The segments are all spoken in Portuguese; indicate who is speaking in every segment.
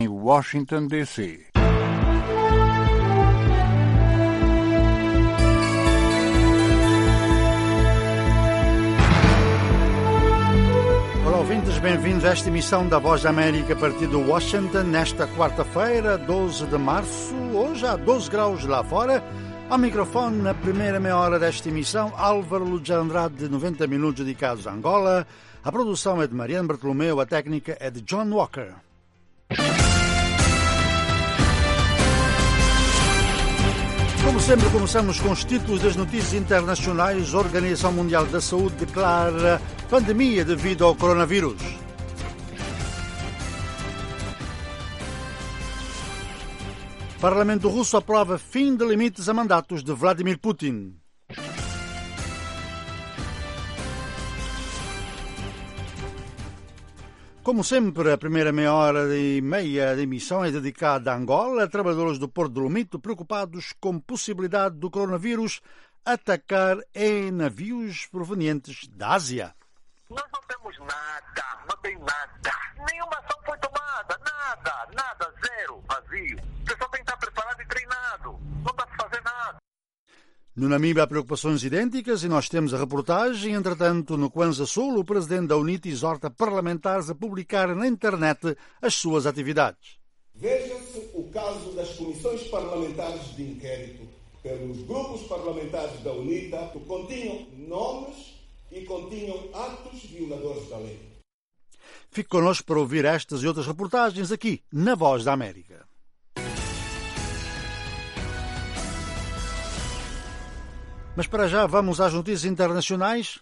Speaker 1: em Washington, D.C.
Speaker 2: Olá, ouvintes, bem-vindos a esta emissão da Voz da América a partir de Washington, nesta quarta-feira, 12 de março. Hoje há 12 graus lá fora. Ao microfone, na primeira meia hora desta emissão, Álvaro Lúcia Andrade, de 90 minutos dedicados a Angola. A produção é de Mariano Bartolomeu, a técnica é de John Walker. Como sempre, começamos com os títulos das notícias internacionais. A Organização Mundial da Saúde declara pandemia devido ao coronavírus. Parlamento russo aprova fim de limites a mandatos de Vladimir Putin. Como sempre, a primeira meia hora e meia de emissão é dedicada a Angola. Trabalhadores do Porto de Lomito preocupados com a possibilidade do coronavírus atacar em navios provenientes da Ásia.
Speaker 3: Nós não temos nada, não tem nada. Nenhuma ação foi tomada, nada, zero, vazio. O pessoal tem que estar preparado e treinado. Não dá para fazer nada.
Speaker 2: No Namíbia há preocupações idênticas e nós temos a reportagem. Entretanto, no Kwanza Sul, o presidente da UNITA exorta parlamentares a publicar na internet as suas atividades.
Speaker 4: Veja-se o caso das comissões parlamentares de inquérito pelos grupos parlamentares da UNITA que continham nomes e continham atos violadores da lei.
Speaker 2: Fique connosco para ouvir estas e outras reportagens aqui na Voz da América. Mas para já vamos às notícias internacionais.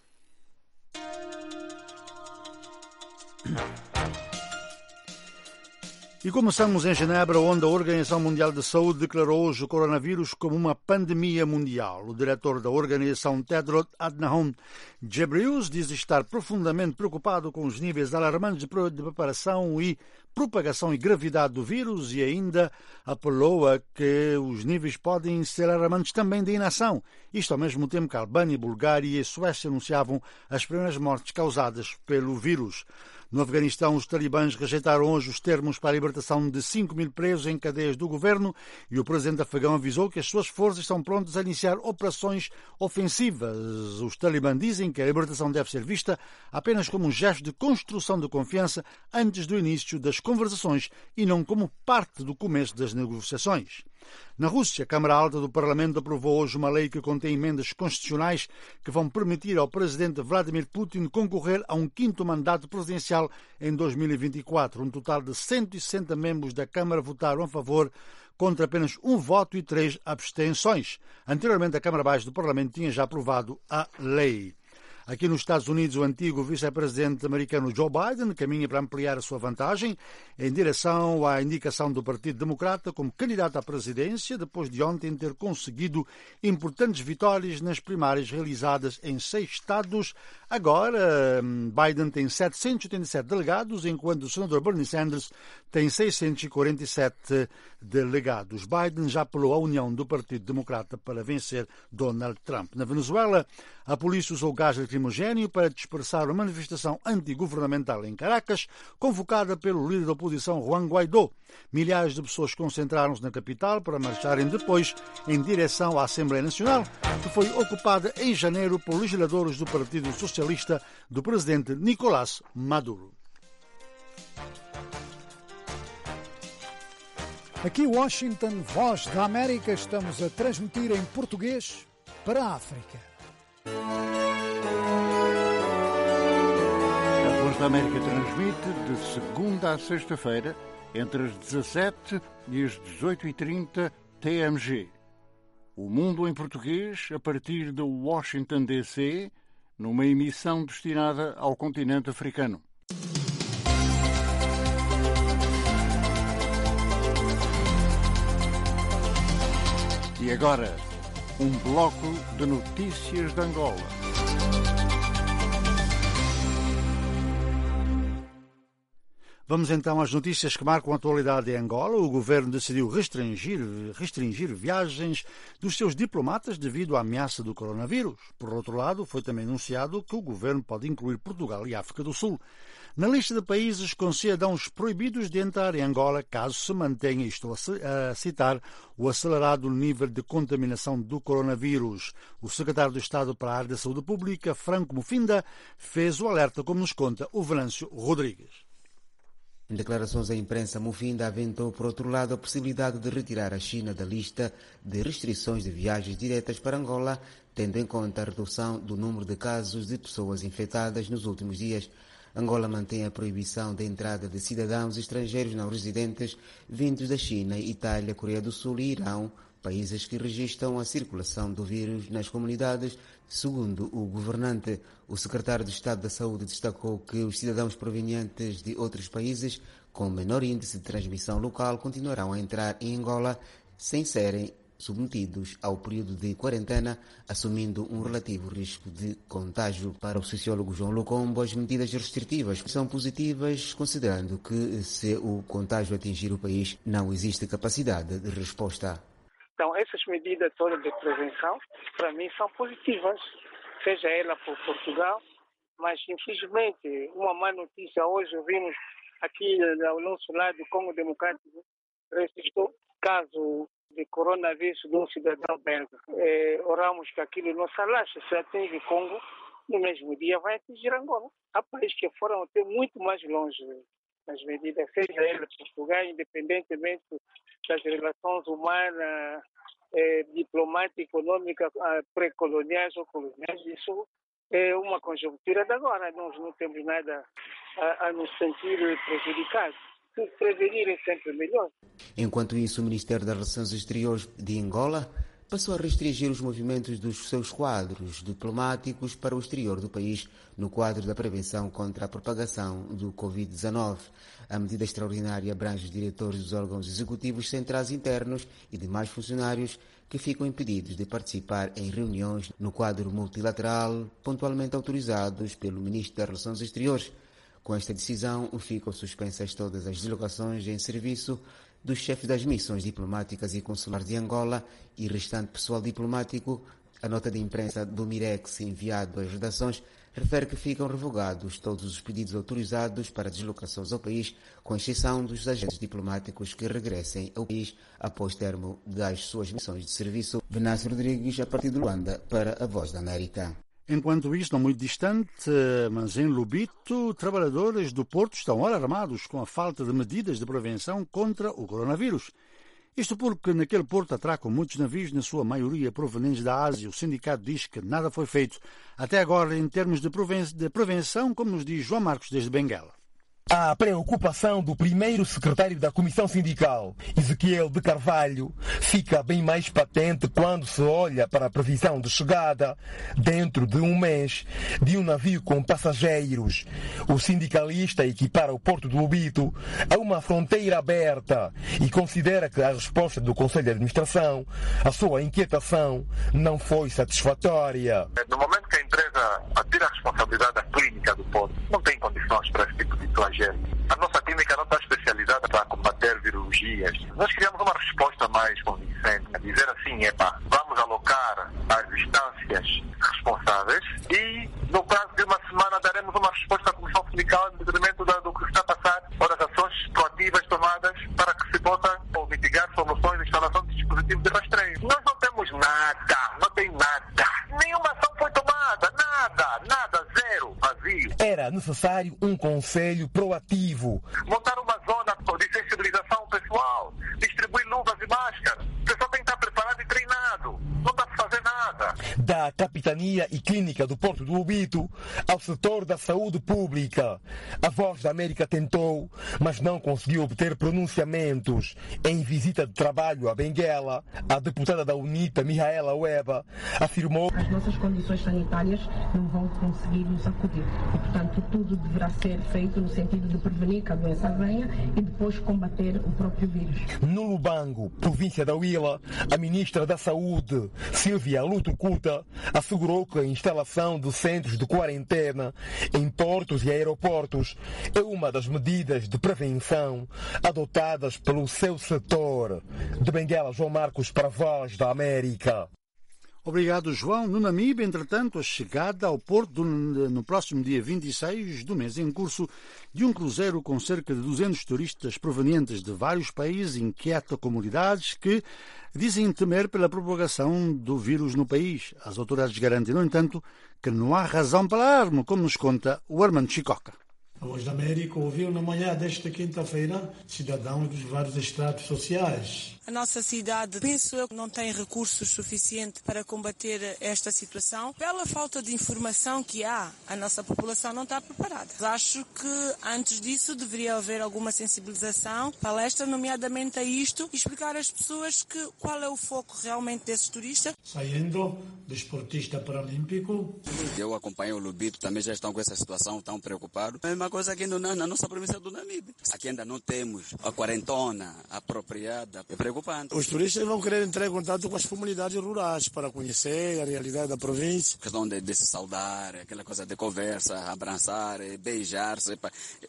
Speaker 2: E começamos em Genebra, onde a Organização Mundial de Saúde declarou hoje o coronavírus como uma pandemia mundial. O diretor da organização, Tedros Adhanom Ghebreyesus, diz estar profundamente preocupado com os níveis alarmantes de preparação e propagação e gravidade do vírus e ainda apelou a que os níveis podem ser alarmantes também de inação. Isto ao mesmo tempo que a Albânia, Bulgária e Suécia anunciavam as primeiras mortes causadas pelo vírus. No Afeganistão, os talibãs rejeitaram hoje os termos para a libertação de 5.000 presos em cadeias do governo e o presidente afegão avisou que as suas forças estão prontas a iniciar operações ofensivas. Os talibãs dizem que a libertação deve ser vista apenas como um gesto de construção de confiança antes do início das conversações e não como parte do começo das negociações. Na Rússia, a Câmara Alta do Parlamento aprovou hoje uma lei que contém emendas constitucionais que vão permitir ao presidente Vladimir Putin concorrer a um quinto mandato presidencial em 2024. Um total de 160 membros da Câmara votaram a favor, contra apenas um voto e 3 abstenções. Anteriormente, a Câmara Baixa do Parlamento tinha já aprovado a lei. Aqui nos Estados Unidos, o antigo vice-presidente americano Joe Biden caminha para ampliar a sua vantagem em direção à indicação do Partido Democrata como candidato à presidência, depois de ontem ter conseguido importantes vitórias nas primárias realizadas em 6 estados. Agora, Biden tem 787 delegados, enquanto o senador Bernie Sanders tem 647 delegados. Biden já apelou à união do Partido Democrata para vencer Donald Trump. Na Venezuela, a polícia usou gás lacrimogéneo para dispersar uma manifestação antigovernamental em Caracas, convocada pelo líder da oposição Juan Guaidó. Milhares de pessoas concentraram-se na capital para marcharem depois em direção à Assembleia Nacional, que foi ocupada em janeiro por legisladores do Partido Socialista do presidente Nicolás Maduro.
Speaker 5: Aqui Washington, Voz da América, estamos a transmitir em português para a África.
Speaker 1: A Voz da América transmite de segunda a sexta-feira, entre as 17 e as 18h30 TMG. O Mundo em Português, a partir de Washington, D.C., numa emissão destinada ao continente africano. E agora, um bloco de notícias de Angola.
Speaker 2: Vamos então às notícias que marcam a atualidade em Angola. O governo decidiu restringir viagens dos seus diplomatas devido à ameaça do coronavírus. Por outro lado, foi também anunciado que o governo pode incluir Portugal e África do Sul na lista de países com cidadãos proibidos de entrar em Angola caso se mantenha, estou a citar, o acelerado nível de contaminação do coronavírus. O secretário de Estado para a área da Saúde Pública, Franco Mufinda, fez o alerta, como nos conta o Venâncio Rodrigues.
Speaker 6: Em declarações à imprensa, Mufinda aventou, por outro lado, a possibilidade de retirar a China da lista de restrições de viagens diretas para Angola, tendo em conta a redução do número de casos de pessoas infectadas nos últimos dias. Angola mantém a proibição da entrada de cidadãos estrangeiros não residentes vindos da China, Itália, Coreia do Sul e Irão, países que registram a circulação do vírus nas comunidades. Segundo o governante, o secretário de Estado da Saúde destacou que os cidadãos provenientes de outros países com menor índice de transmissão local continuarão a entrar em Angola sem serem submetidos ao período de quarentena, assumindo um relativo risco de contágio. Para o sociólogo João Lucombo, as medidas restritivas são positivas, considerando que, se o contágio atingir o país, não existe capacidade de resposta.
Speaker 7: Então, essas medidas todas de prevenção, para mim, são positivas, seja ela por Portugal, mas, infelizmente, uma má notícia. Hoje vimos aqui ao nosso lado do Congo Democrático, registrou caso de coronavírus de um cidadão belga. Oramos que aquilo não se alastre, se atinge o Congo, no mesmo dia vai atingir Angola. Há países que foram até muito mais longe nas medidas, seja ele Portugal, independentemente das relações humanas, diplomáticas, econômicas, pré-coloniais ou coloniais. Isso é uma conjuntura de agora. Nós não temos nada a nos sentir prejudicados. Se prevenir é sempre melhor.
Speaker 6: Enquanto isso, o Ministério das Relações Exteriores de Angola passou a restringir os movimentos dos seus quadros diplomáticos para o exterior do país no quadro da prevenção contra a propagação do Covid-19. A medida extraordinária abrange os diretores dos órgãos executivos centrais internos e demais funcionários que ficam impedidos de participar em reuniões no quadro multilateral, pontualmente autorizados pelo Ministro das Relações Exteriores. Com esta decisão, ficam suspensas todas as deslocações em serviço dos chefes das missões diplomáticas e consulares de Angola e restante pessoal diplomático. A nota de imprensa do Mirex enviado às redações refere que ficam revogados todos os pedidos autorizados para deslocações ao país, com exceção dos agentes diplomáticos que regressem ao país após termo das suas missões de serviço. Venâncio Rodrigues, a partir de Luanda, para a Voz da América.
Speaker 2: Enquanto isto, não muito distante, mas em Lubito, trabalhadores do Porto estão alarmados com a falta de medidas de prevenção contra o coronavírus. Isto porque naquele porto atracam muitos navios, na sua maioria provenientes da Ásia. O sindicato diz que nada foi feito até agora em termos de prevenção, como nos diz João Marcos desde Benguela.
Speaker 8: A preocupação do primeiro secretário da Comissão Sindical, Ezequiel de Carvalho, fica bem mais patente quando se olha para a previsão de chegada, dentro de um mês, de um navio com passageiros. O sindicalista equipara o Porto de Lubito a uma fronteira aberta e considera que a resposta do Conselho de Administração, a sua inquietação, não foi satisfatória.
Speaker 3: No momento que a empresa atira a responsabilidade clínica do Porto, não tem condições para esse tipo de flagelo. A nossa clínica não está especializada para combater virologias. Nós queríamos uma resposta mais convincente, a dizer assim, vamos alocar as instâncias responsáveis e no prazo de uma semana daremos uma resposta à Comissão Sindical em detrimento do que está a passar, ou das ações proativas tomadas para que se possa mitigar soluções de instalação de dispositivos de rastreio. Nós não temos nada, não tem nada. Nenhuma ação foi tomada, nada, zero, vazio.
Speaker 8: Era necessário um conselho proativo.
Speaker 3: Montar uma zona de sensibilização pessoal, distribuir luvas e máscaras. O pessoal tem que estar preparado e treinado. Não dá para fazer nada.
Speaker 8: Da Capitania e Clínica do Porto do Lubito ao setor da saúde pública. A Voz da América tentou, mas não conseguiu obter pronunciamentos. Em visita de trabalho a Benguela, a deputada da UNITA, Mihaela Weba, afirmou:
Speaker 9: as nossas condições sanitárias não vão conseguir nos acudir. E, portanto, tudo deverá ser feito no sentido de prevenir que a doença venha e depois combater o próprio vírus.
Speaker 8: No Lubango, província da Huila, a ministra da Saúde, Silvia Lutucuta, afirmou assegurou que a instalação de centros de quarentena em portos e aeroportos é uma das medidas de prevenção adotadas pelo seu setor. De Benguela, João Marcos, para a Voz da América.
Speaker 2: Obrigado, João. No Namíbia, entretanto, a chegada ao porto no próximo dia 26 do mês em curso de um cruzeiro com cerca de 200 turistas provenientes de vários países inquieta comunidades que dizem temer pela propagação do vírus no país. As autoridades garantem, no entanto, que não há razão para alarme, como nos conta o Armando Chicoca.
Speaker 10: A Voz da América ouviu na manhã desta quinta-feira cidadãos dos vários estratos sociais.
Speaker 11: A nossa cidade, penso eu, não tem recursos suficientes para combater esta situação. Pela falta de informação que há, a nossa população não está preparada. Acho que antes disso deveria haver alguma sensibilização, palestra, nomeadamente a isto, e explicar às pessoas qual é o foco realmente desses turistas.
Speaker 10: Saindo do esportista paralímpico.
Speaker 12: Eu acompanho o Lubito, também já estão com essa situação, estão preocupados. A mesma coisa aqui na nossa província do Namíbia. Aqui ainda não temos a quarentona apropriada. É preocupante.
Speaker 13: Os turistas vão querer entrar em contato com as comunidades rurais para conhecer a realidade da província.
Speaker 12: A questão de se saudar, aquela coisa de conversa, abraçar, beijar-se,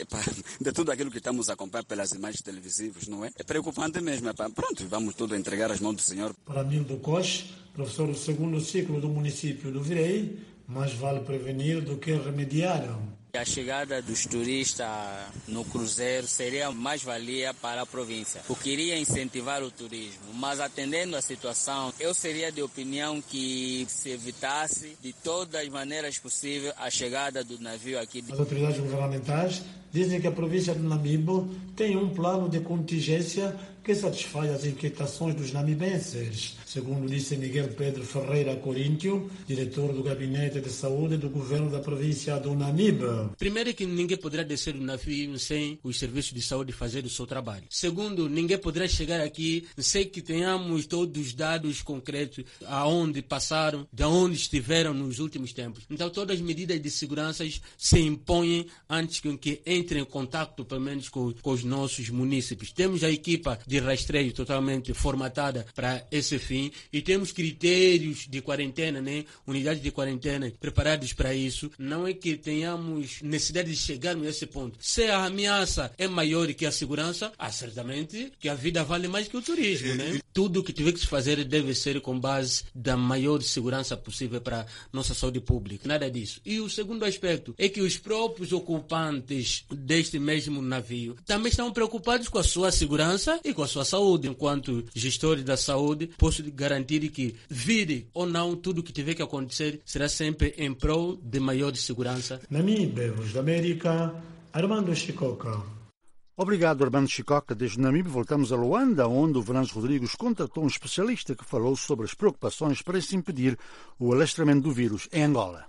Speaker 12: de tudo aquilo que estamos a acompanhar pelas imagens televisivas, não é? É preocupante mesmo. Pronto, vamos tudo entregar às mãos do Senhor.
Speaker 10: Para Mildo Cox, professor do segundo ciclo do município do Virei, mais vale prevenir do que remediar.
Speaker 14: A chegada dos turistas no cruzeiro seria mais-valia para a província, porque iria incentivar o turismo. Mas atendendo à situação, eu seria de opinião que se evitasse de todas as maneiras possíveis a chegada do navio aqui.
Speaker 10: As autoridades governamentais dizem que a província do Namibo tem um plano de contingência que satisfaz as inquietações dos namibenses, segundo disse Miguel Pedro Ferreira Coríntio, diretor do Gabinete de Saúde do governo da província do Namibe.
Speaker 15: Primeiro, que ninguém poderá descer do navio sem os serviços de saúde fazer o seu trabalho. Segundo, ninguém poderá chegar aqui sem que tenhamos todos os dados concretos aonde passaram, de onde estiveram nos últimos tempos. Então, todas as medidas de segurança se impõem antes que entrem em contato, pelo menos, com os nossos munícipes. Temos a equipa de rastreio totalmente formatada para esse fim e temos critérios de quarentena, né? Unidades de quarentena preparados para isso. Não é que tenhamos necessidade de chegarmos a esse ponto. Se a ameaça é maior que a segurança, certamente que a vida vale mais que o turismo, né? Tudo o que tiver que se fazer deve ser com base da maior segurança possível para a nossa saúde pública. Nada disso. E o segundo aspecto é que os próprios ocupantes deste mesmo navio também estão preocupados com a sua segurança e com a sua saúde. Enquanto gestor da saúde, posso garantir que, vire ou não, tudo o que tiver que acontecer será sempre em prol de maior segurança.
Speaker 10: Namíbia, Voz da América, Armando Chicoca.
Speaker 2: Obrigado, Armando Chicoca. Desde Namíbia voltamos a Luanda, onde o Venâncio Rodrigues contatou um especialista que falou sobre as preocupações para se impedir o alastramento do vírus em Angola.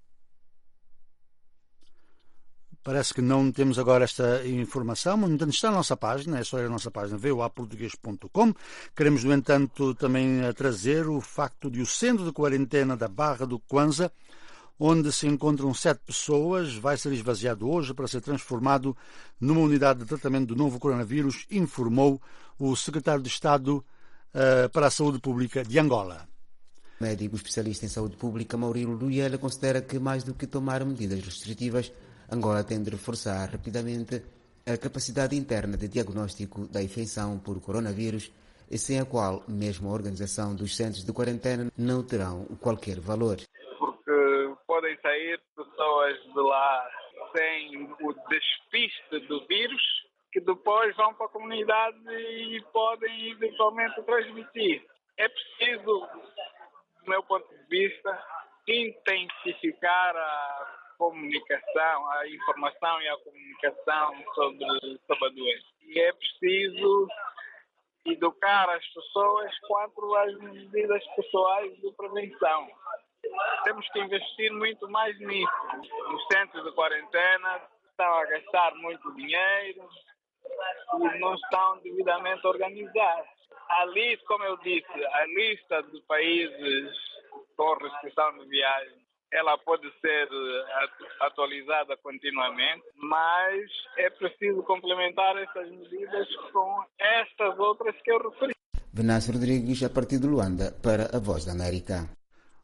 Speaker 2: Parece que não temos agora esta informação, mas, no entanto, está na nossa página, é só ir à nossa página voaportugues.com. Queremos, no entanto, também trazer o facto de o centro de quarentena da Barra do Kwanza, onde se encontram 7 pessoas, vai ser esvaziado hoje para ser transformado numa unidade de tratamento do novo coronavírus, informou o secretário de Estado para a Saúde Pública de Angola.
Speaker 6: O médico especialista em saúde pública, Maurílio Luyela, considera que, mais do que tomar medidas restritivas, Angola tem de reforçar rapidamente a capacidade interna de diagnóstico da infecção por coronavírus, sem a qual mesmo a organização dos centros de quarentena não terão qualquer valor.
Speaker 16: Porque podem sair pessoas de lá sem o despiste do vírus, que depois vão para a comunidade e podem eventualmente transmitir. É preciso, do meu ponto de vista, intensificar a comunicação, a informação e a comunicação sobre a doença. E é preciso educar as pessoas quanto às medidas pessoais de prevenção. Temos que investir muito mais nisso. Os centros de quarentena estão a gastar muito dinheiro e não estão devidamente organizados. Ali, como eu disse, a lista de países com restrição de viagem, ela pode ser atualizada continuamente, mas é preciso complementar essas medidas com estas outras que eu referi.
Speaker 6: Venâncio Rodrigues, a partir de Luanda, para a Voz da América.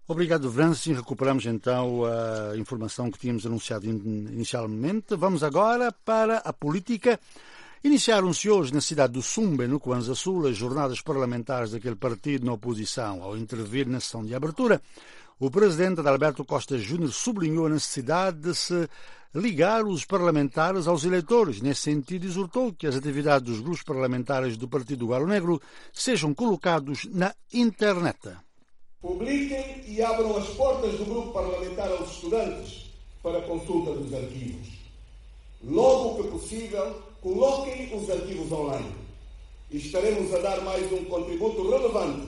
Speaker 2: Obrigado, Francis. Recuperamos então a informação que tínhamos anunciado inicialmente. Vamos agora para a política. Iniciaram-se hoje na cidade do Sumbe, no Kwanza Sul, as jornadas parlamentares daquele partido na oposição. Ao intervir na sessão de abertura, o presidente Adalberto Costa Júnior sublinhou a necessidade de se ligar os parlamentares aos eleitores. Nesse sentido, exortou que as atividades dos grupos parlamentares do Partido Galo Negro sejam colocados na internet.
Speaker 4: Publiquem e abram as portas do grupo parlamentar aos estudantes para a consulta dos arquivos. Logo que possível, coloquem os arquivos online. E estaremos a dar mais um contributo relevante,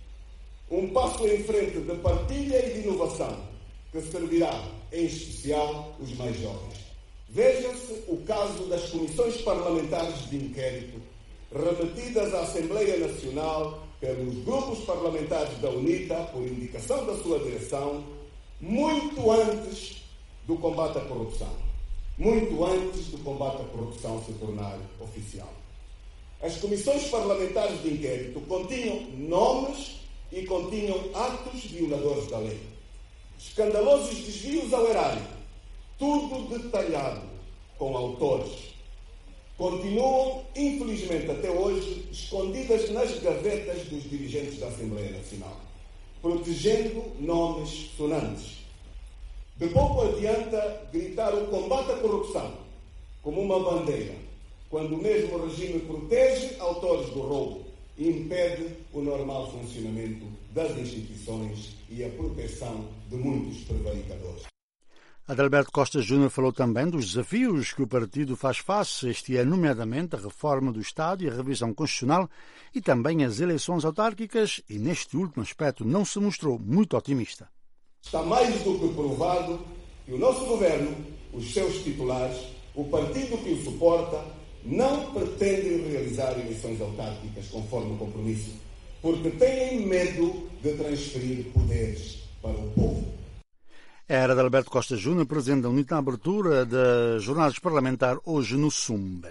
Speaker 4: um passo em frente de partilha e de inovação, que servirá, em especial, os mais jovens. Veja-se o caso das comissões parlamentares de inquérito, remetidas à Assembleia Nacional pelos grupos parlamentares da UNITA, por indicação da sua direção, muito antes do combate à corrupção. Muito antes do combate à corrupção se tornar oficial. As comissões parlamentares de inquérito continham nomes e continham atos violadores da lei. Escandalosos desvios ao erário, tudo detalhado, com autores. Continuam, infelizmente até hoje, escondidas nas gavetas dos dirigentes da Assembleia Nacional, protegendo nomes sonantes. De pouco adianta gritar o combate à corrupção como uma bandeira, quando o mesmo regime protege autores do roubo e impede o normal funcionamento das instituições e a proteção de muitos prevaricadores.
Speaker 2: Adalberto Costa Júnior falou também dos desafios que o partido faz face este ano, nomeadamente a reforma do Estado e a revisão constitucional e também as eleições autárquicas, e neste último aspecto não se mostrou muito otimista.
Speaker 4: Está mais do que provado que o nosso governo, os seus titulares, o partido que o suporta, não pretendem realizar eleições autárquicas conforme o compromisso, porque têm medo de transferir poderes para o povo.
Speaker 2: Era Adalberto Costa Júnior, presidente da UNITA, na abertura das jornadas parlamentares hoje no Sumbe.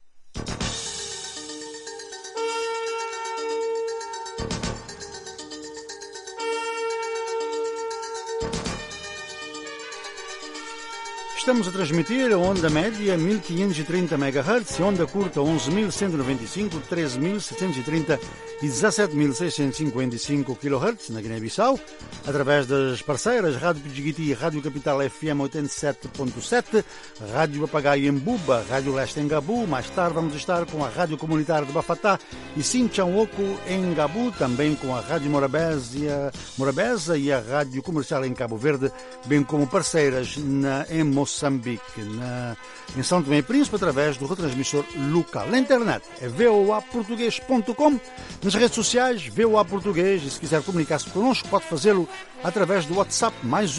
Speaker 2: Estamos a transmitir a onda média 1530 MHz e onda curta 11.195, 13.730 e 17.655 kHz na Guiné-Bissau, através das parceiras Rádio Pidjigiti e Rádio Capital FM 87.7, Rádio Papagaio em Buba, Rádio Leste em Gabu. Mais tarde vamos estar com a Rádio Comunitária de Bafatá e Sinchanoco em Gabu, também com a Rádio Morabeza e a Rádio Comercial em Cabo Verde, bem como parceiras em Moçambique, em São Tomé e Príncipe, através do retransmissor local. Na internet é voaportugues.com, nas redes sociais VOA Português, e se quiser comunicar-se connosco pode fazê-lo através do WhatsApp mais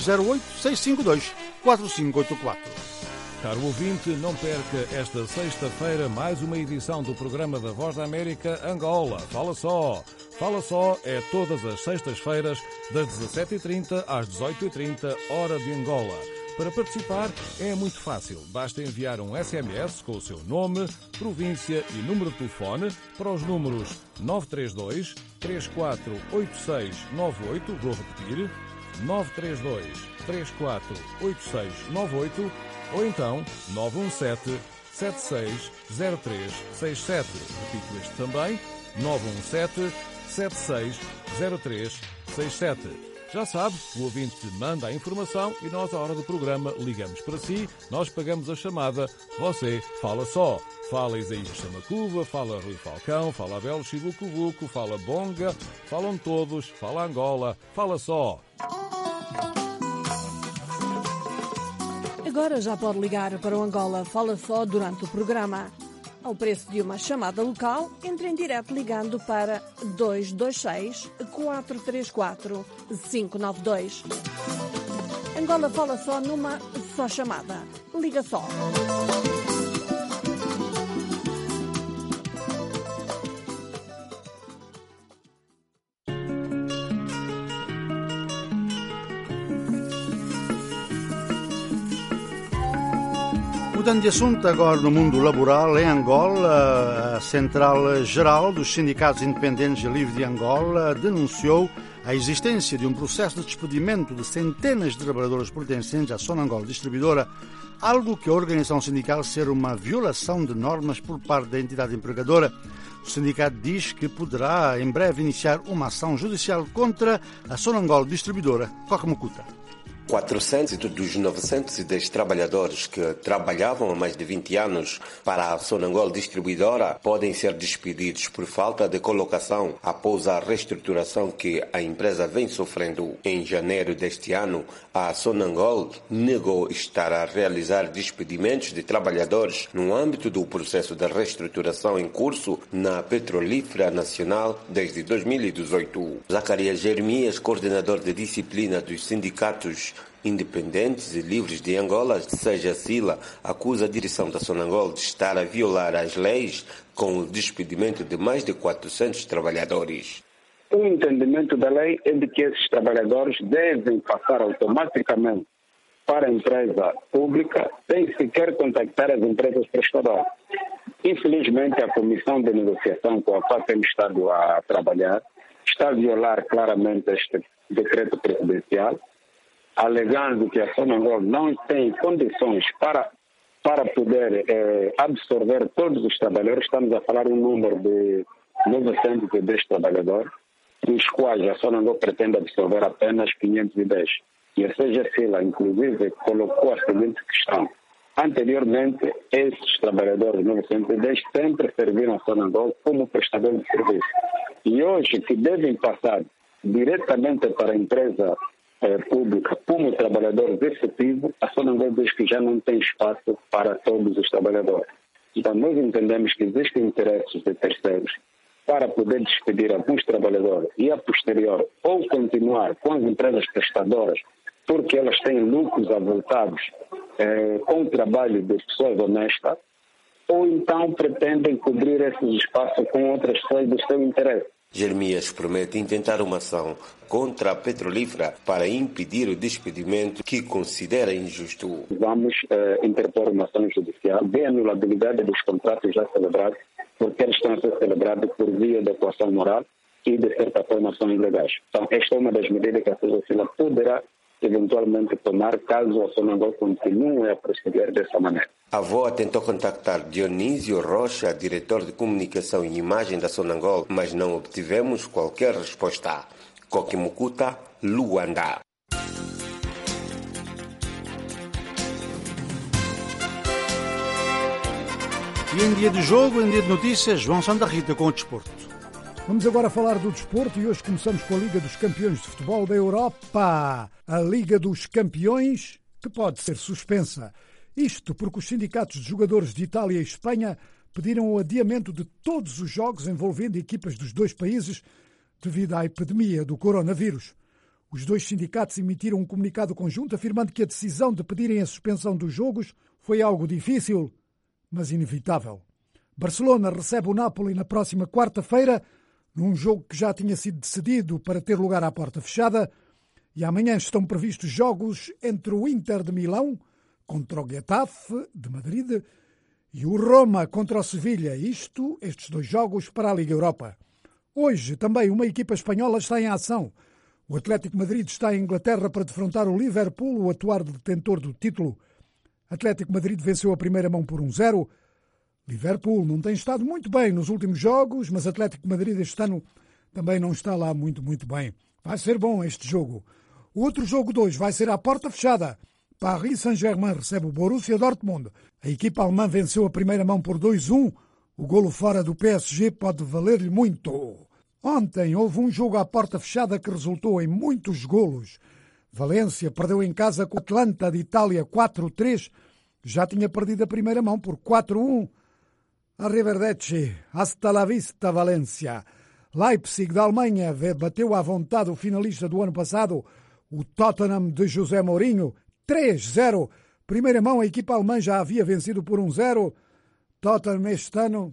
Speaker 2: 908-652-4584.
Speaker 17: Caro ouvinte, não perca esta sexta-feira mais uma edição do programa da Voz da América Angola. Fala Só! Fala Só é todas as sextas-feiras das 17h30 às 18h30, hora de Angola. Para participar é muito fácil. Basta enviar um SMS com o seu nome, província e número de telefone para os números 932 348698, vou repetir, 932 348698, ou então 917 760367. Repito este também, 917 760367. Já sabe, o ouvinte manda a informação e nós, à hora do programa, ligamos para si, nós pagamos a chamada, você fala só. Fala Isaías Chamacuva, fala Rui Falcão, fala Abel Chibucubuco, fala Bonga, falam todos, fala Angola, fala só.
Speaker 18: Agora já pode ligar para o Angola Fala Só durante o programa. Ao preço de uma chamada local, entre em direto ligando para 226-434-592. Angola Fala Só numa só chamada. Liga só.
Speaker 2: Mudando de assunto agora no mundo laboral, em Angola, a Central Geral dos Sindicatos Independentes e Livres de Angola denunciou a existência de um processo de despedimento de centenas de trabalhadores pertencentes à Sonangol Distribuidora, algo que a organização sindical ser uma violação de normas por parte da entidade empregadora. O sindicato diz que poderá em breve iniciar uma ação judicial contra a Sonangol Distribuidora. Coque-Mucuta.
Speaker 19: 400 dos 910 trabalhadores que trabalhavam há mais de 20 anos para a Sonangol Distribuidora podem ser despedidos por falta de colocação após a reestruturação que a empresa vem sofrendo. Em janeiro deste ano, a Sonangol negou estar a realizar despedimentos de trabalhadores no âmbito do processo de reestruturação em curso na Petrolífera Nacional desde 2018. Zacarias Jeremias, coordenador de disciplina dos sindicatos independentes e livres de Angola, seja Sila, acusa a direção da Sonangol de estar a violar as leis com o despedimento de mais de 400 trabalhadores.
Speaker 20: O entendimento da lei é de que esses trabalhadores devem passar automaticamente para a empresa pública sem sequer contactar as empresas prestadoras. Infelizmente, a comissão de negociação com a qual temos estado a trabalhar está a violar claramente este decreto presidencial, alegando que a Sonangol não tem condições para poder absorver todos os trabalhadores. Estamos a falar um número de 910 trabalhadores, dos quais a Sonangol pretende absorver apenas 510. E a CGCILA, inclusive, colocou a seguinte questão. Anteriormente, esses trabalhadores 910 sempre serviram a Sonangol como prestador de serviço. E hoje, que devem passar diretamente para a empresa pública como trabalhadores efetivos, a Sonangol diz que já não tem espaço para todos os trabalhadores. Então, nós entendemos que existem interesses de terceiros para poder despedir alguns trabalhadores e, a posterior, ou continuar com as empresas prestadoras, porque elas têm lucros avultados com o trabalho de pessoas honestas, ou então pretendem cobrir esses espaços com outras pessoas do seu interesse.
Speaker 19: Jeremias promete intentar uma ação contra a Petrolífera para impedir o despedimento que considera injusto.
Speaker 20: Vamos interpor uma ação judicial de anulabilidade dos contratos já celebrados, porque eles estão a ser celebrados por via de atuação moral e, de certa forma, são ilegais. Então, esta é uma das medidas que a CGCILA poderá eventualmente tomar caso a Sonangol continue a proceder dessa maneira.
Speaker 19: A VOA tentou contactar Dionísio Rocha, diretor de comunicação e imagem da Sonangol, mas não obtivemos qualquer resposta. Coque-Mucuta, Luanda.
Speaker 2: E em dia de jogo, em dia de notícias, João Santa Rita com o desporto.
Speaker 5: Vamos agora falar do desporto e hoje começamos com a Liga dos Campeões de Futebol da Europa. A Liga dos Campeões, que pode ser suspensa. Isto porque os sindicatos de jogadores de Itália e Espanha pediram o adiamento de todos os jogos envolvendo equipas dos dois países devido à epidemia do coronavírus. Os dois sindicatos emitiram um comunicado conjunto afirmando que a decisão de pedirem a suspensão dos jogos foi algo difícil, mas inevitável. Barcelona recebe o Napoli na próxima quarta-feira, num jogo que já tinha sido decidido para ter lugar à porta fechada, e amanhã estão previstos jogos entre o Inter de Milão contra o Getafe de Madrid e o Roma contra o Sevilha. Estes dois jogos para a Liga Europa. Hoje também uma equipa espanhola está em ação. O Atlético Madrid está em Inglaterra para defrontar o Liverpool, o atual detentor do título. Atlético Madrid venceu a primeira mão por 1-0. Liverpool não tem estado muito bem nos últimos jogos, mas Atlético Madrid este ano também não está lá muito bem. Vai ser bom este jogo. O outro jogo 2 vai ser à porta fechada. Paris Saint-Germain recebe o Borussia Dortmund. A equipa alemã venceu a primeira mão por 2-1. O golo fora do PSG pode valer-lhe muito. Ontem houve um jogo à porta fechada que resultou em muitos golos. Valência perdeu em casa com o Atlanta de Itália 4-3. Já tinha perdido a primeira mão por 4-1. Arrivederci, hasta la vista, Valência. Leipzig da Alemanha bateu à vontade o finalista do ano passado, o Tottenham de José Mourinho, 3-0. Primeira mão, a equipa alemã já havia vencido por 1-0. Tottenham este ano.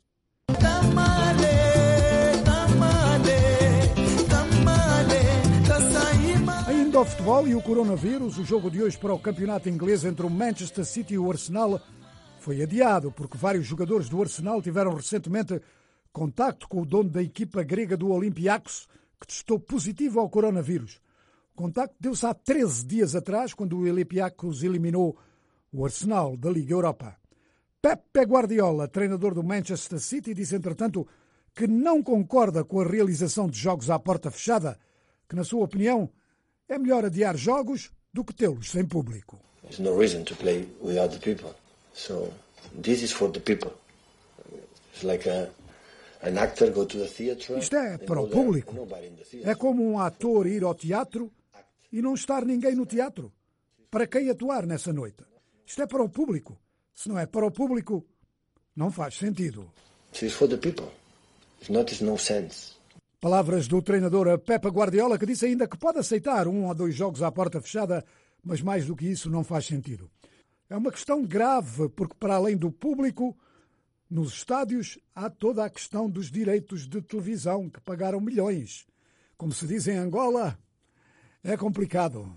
Speaker 5: Ainda ao futebol e o coronavírus, o jogo de hoje para o campeonato inglês entre o Manchester City e o Arsenal foi adiado, porque vários jogadores do Arsenal tiveram recentemente contacto com o dono da equipa grega do Olympiacos, que testou positivo ao coronavírus. O contacto deu-se há 13 dias atrás, quando o Olympiacos eliminou o Arsenal da Liga Europa. Pep Guardiola, treinador do Manchester City, disse, entretanto, que não concorda com a realização de jogos à porta fechada, que, na sua opinião, é melhor adiar jogos do que tê-los sem público.
Speaker 21: There's no reason to play without the people. So this is for the people. It's like an actor go to the theater.
Speaker 5: Isto é para o público. É como um ator ir ao teatro e não estar ninguém no teatro. Para quem atuar nessa noite? Isto é para o público. Se não é para o público, não faz sentido.
Speaker 21: It's for the people. If not, it's no sense.
Speaker 5: Palavras do treinador Pep Guardiola, que disse ainda que pode aceitar 1 ou 2 jogos à porta fechada, mas mais do que isso não faz sentido. É uma questão grave, porque para além do público, nos estádios há toda a questão dos direitos de televisão, que pagaram milhões. Como se diz em Angola, é complicado.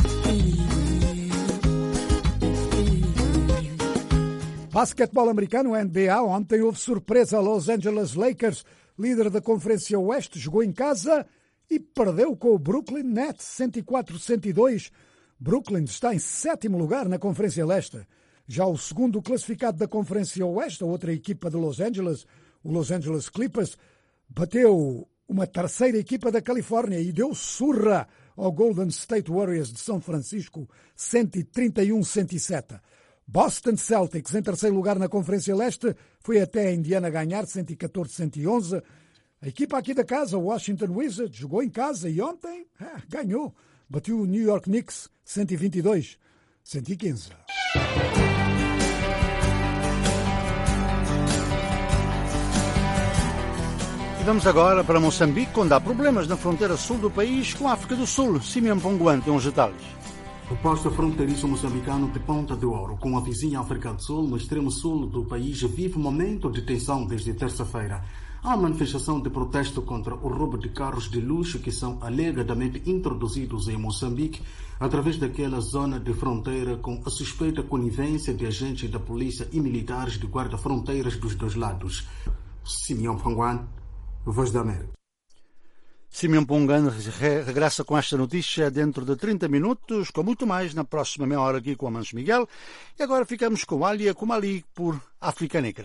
Speaker 5: Basquetebol americano, NBA, ontem houve surpresa. Los Angeles Lakers, líder da Conferência Oeste, jogou em casa e perdeu com o Brooklyn Nets, 104-102. Brooklyn está em 7º lugar na Conferência Leste. Já o segundo classificado da Conferência Oeste, a outra equipa de Los Angeles, o Los Angeles Clippers, bateu uma terceira equipa da Califórnia e deu surra ao Golden State Warriors de São Francisco, 131-107. Boston Celtics, em terceiro lugar na Conferência Leste, foi até a Indiana ganhar 114-111. A equipa aqui da casa, o Washington Wizards, jogou em casa e ontem ganhou. Bateu o New York Knicks 122-115.
Speaker 2: E vamos agora para Moçambique, onde há problemas na fronteira sul do país com a África do Sul. Simeon Ponguan tem uns detalhes.
Speaker 22: O posto fronteiriço moçambicano de Ponta de Ouro, com a vizinha África do Sul, no extremo sul do país, vive um momento de tensão desde terça-feira. Há manifestação de protesto contra o roubo de carros de luxo que são alegadamente introduzidos em Moçambique através daquela zona de fronteira, com a suspeita conivência de agentes da polícia e militares de guarda-fronteiras dos dois lados. Simeon Ponguan, Voz da América.
Speaker 2: Simeon Ponguan regressa com esta notícia dentro de 30 minutos, com muito mais na próxima meia hora aqui com a Manso Miguel. E agora ficamos com Alia Kumali por África Negra.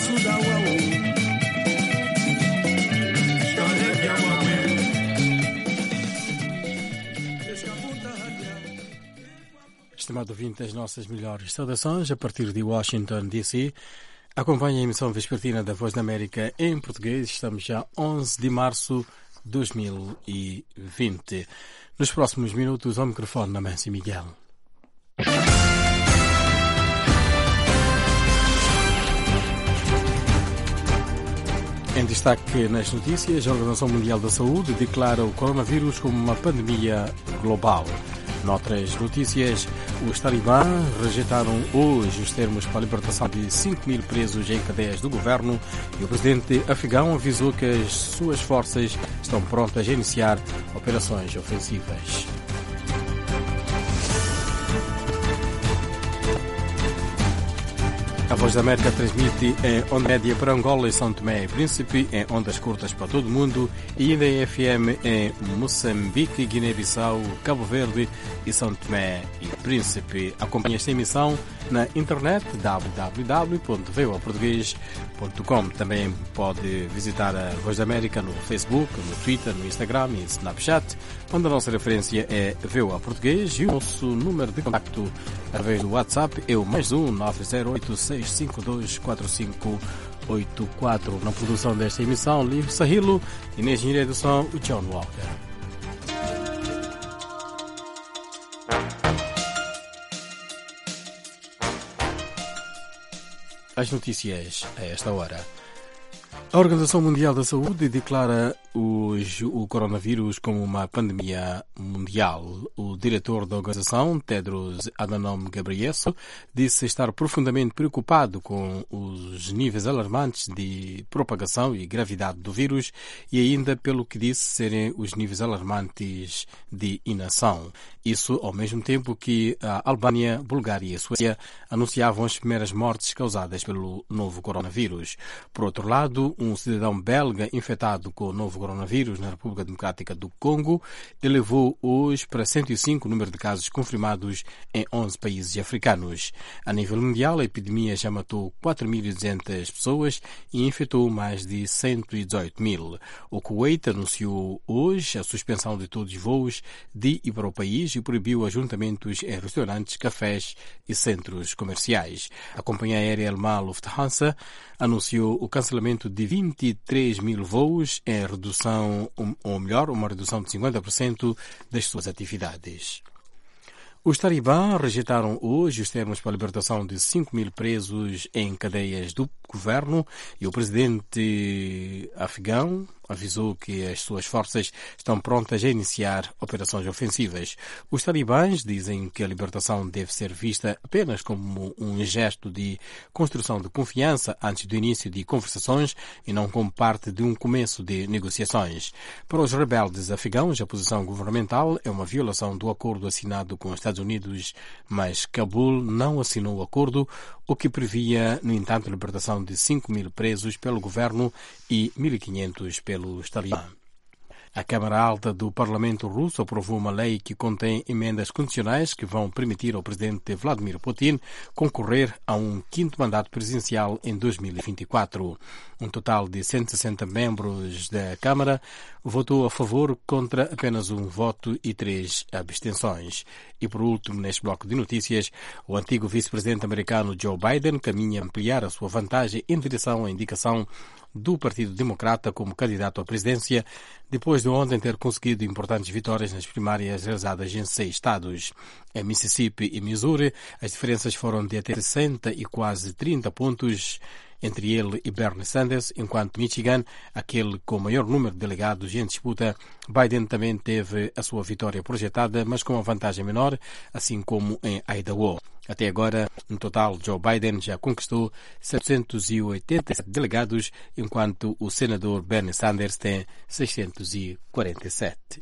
Speaker 1: Estimado ouvinte, as nossas melhores saudações a partir de Washington, D.C. Acompanhe a emissão vespertina da Voz da América em português. Estamos já 11 de março de 2020. Nos próximos minutos, ao microfone na Mansi Miguel. Em destaque nas notícias, a Organização Mundial da Saúde declara o coronavírus como uma pandemia global. Noutras notícias, os talibã rejeitaram hoje os termos para a libertação de 5.000 presos em cadeias do governo e o presidente afegão avisou que as suas forças estão prontas a iniciar operações ofensivas. A Voz da América transmite em onda média para Angola e São Tomé e Príncipe, em ondas curtas para todo o mundo e ainda em FM em Moçambique, Guiné-Bissau, Cabo Verde e São Tomé e Príncipe. Acompanhe esta emissão na internet www.voaportugues.com. Também pode visitar a Voz da América no Facebook, no Twitter, no Instagram e Snapchat, onde a nossa referência é VOA Português e o nosso número de contacto através do WhatsApp é o +1 908-652-4584. Na produção desta emissão, Livre Sahilo e na engenharia de som, o John Walker. As notícias a esta hora. A Organização Mundial da Saúde declara hoje o coronavírus como uma pandemia mundial. O diretor da organização, Tedros Adhanom Ghebreyesus, disse estar profundamente preocupado com os níveis alarmantes de propagação e gravidade do vírus e ainda pelo que disse serem os níveis alarmantes de inação. Isso ao mesmo tempo que a Albânia, Bulgária e a Suécia anunciavam as primeiras mortes causadas pelo novo coronavírus. Por outro lado, um cidadão belga infectado com o novo coronavírus na República Democrática do Congo elevou hoje para 105 o número de casos confirmados em 11 países africanos. A nível mundial, a epidemia já matou 4.200 pessoas e infectou mais de 118.000. O Kuwait anunciou hoje a suspensão de todos os voos de e para o país e proibiu ajuntamentos em restaurantes, cafés e centros comerciais. A companhia aérea alemã Lufthansa anunciou o cancelamento de 23.000 voos em redução, ou melhor, uma redução de 50% das suas atividades. Os talibã rejeitaram hoje os termos para a libertação de 5.000 presos em cadeias do governo e o presidente afegão avisou que as suas forças estão prontas a iniciar operações ofensivas. Os talibãs dizem que a libertação deve ser vista apenas como um gesto de construção de confiança antes do início de conversações e não como parte de um começo de negociações. Para os rebeldes afegãos, a posição governamental é uma violação do acordo assinado com os Estados Unidos, mas Cabul não assinou o acordo, o que previa, no entanto, a libertação de 5.000 presos pelo governo e 1.500 pelos talibã. A Câmara Alta do Parlamento Russo aprovou uma lei que contém emendas condicionais que vão permitir ao presidente Vladimir Putin concorrer a um quinto mandato presidencial em 2024. Um total de 160 membros da Câmara votou a favor contra apenas um voto e 3 abstenções. E por último, neste bloco de notícias, o antigo vice-presidente americano Joe Biden caminha a ampliar a sua vantagem em direção à indicação do Partido Democrata como candidato à presidência, depois de ontem ter conseguido importantes vitórias nas primárias realizadas em 6 estados. Em Mississippi e Missouri, as diferenças foram de até 60 e quase 30 pontos entre ele e Bernie Sanders, enquanto Michigan, aquele com o maior número de delegados em disputa, Biden também teve a sua vitória projetada, mas com uma vantagem menor, assim como em Idaho. Até agora, no total, Joe Biden já conquistou 787 delegados, enquanto o senador Bernie Sanders tem 647.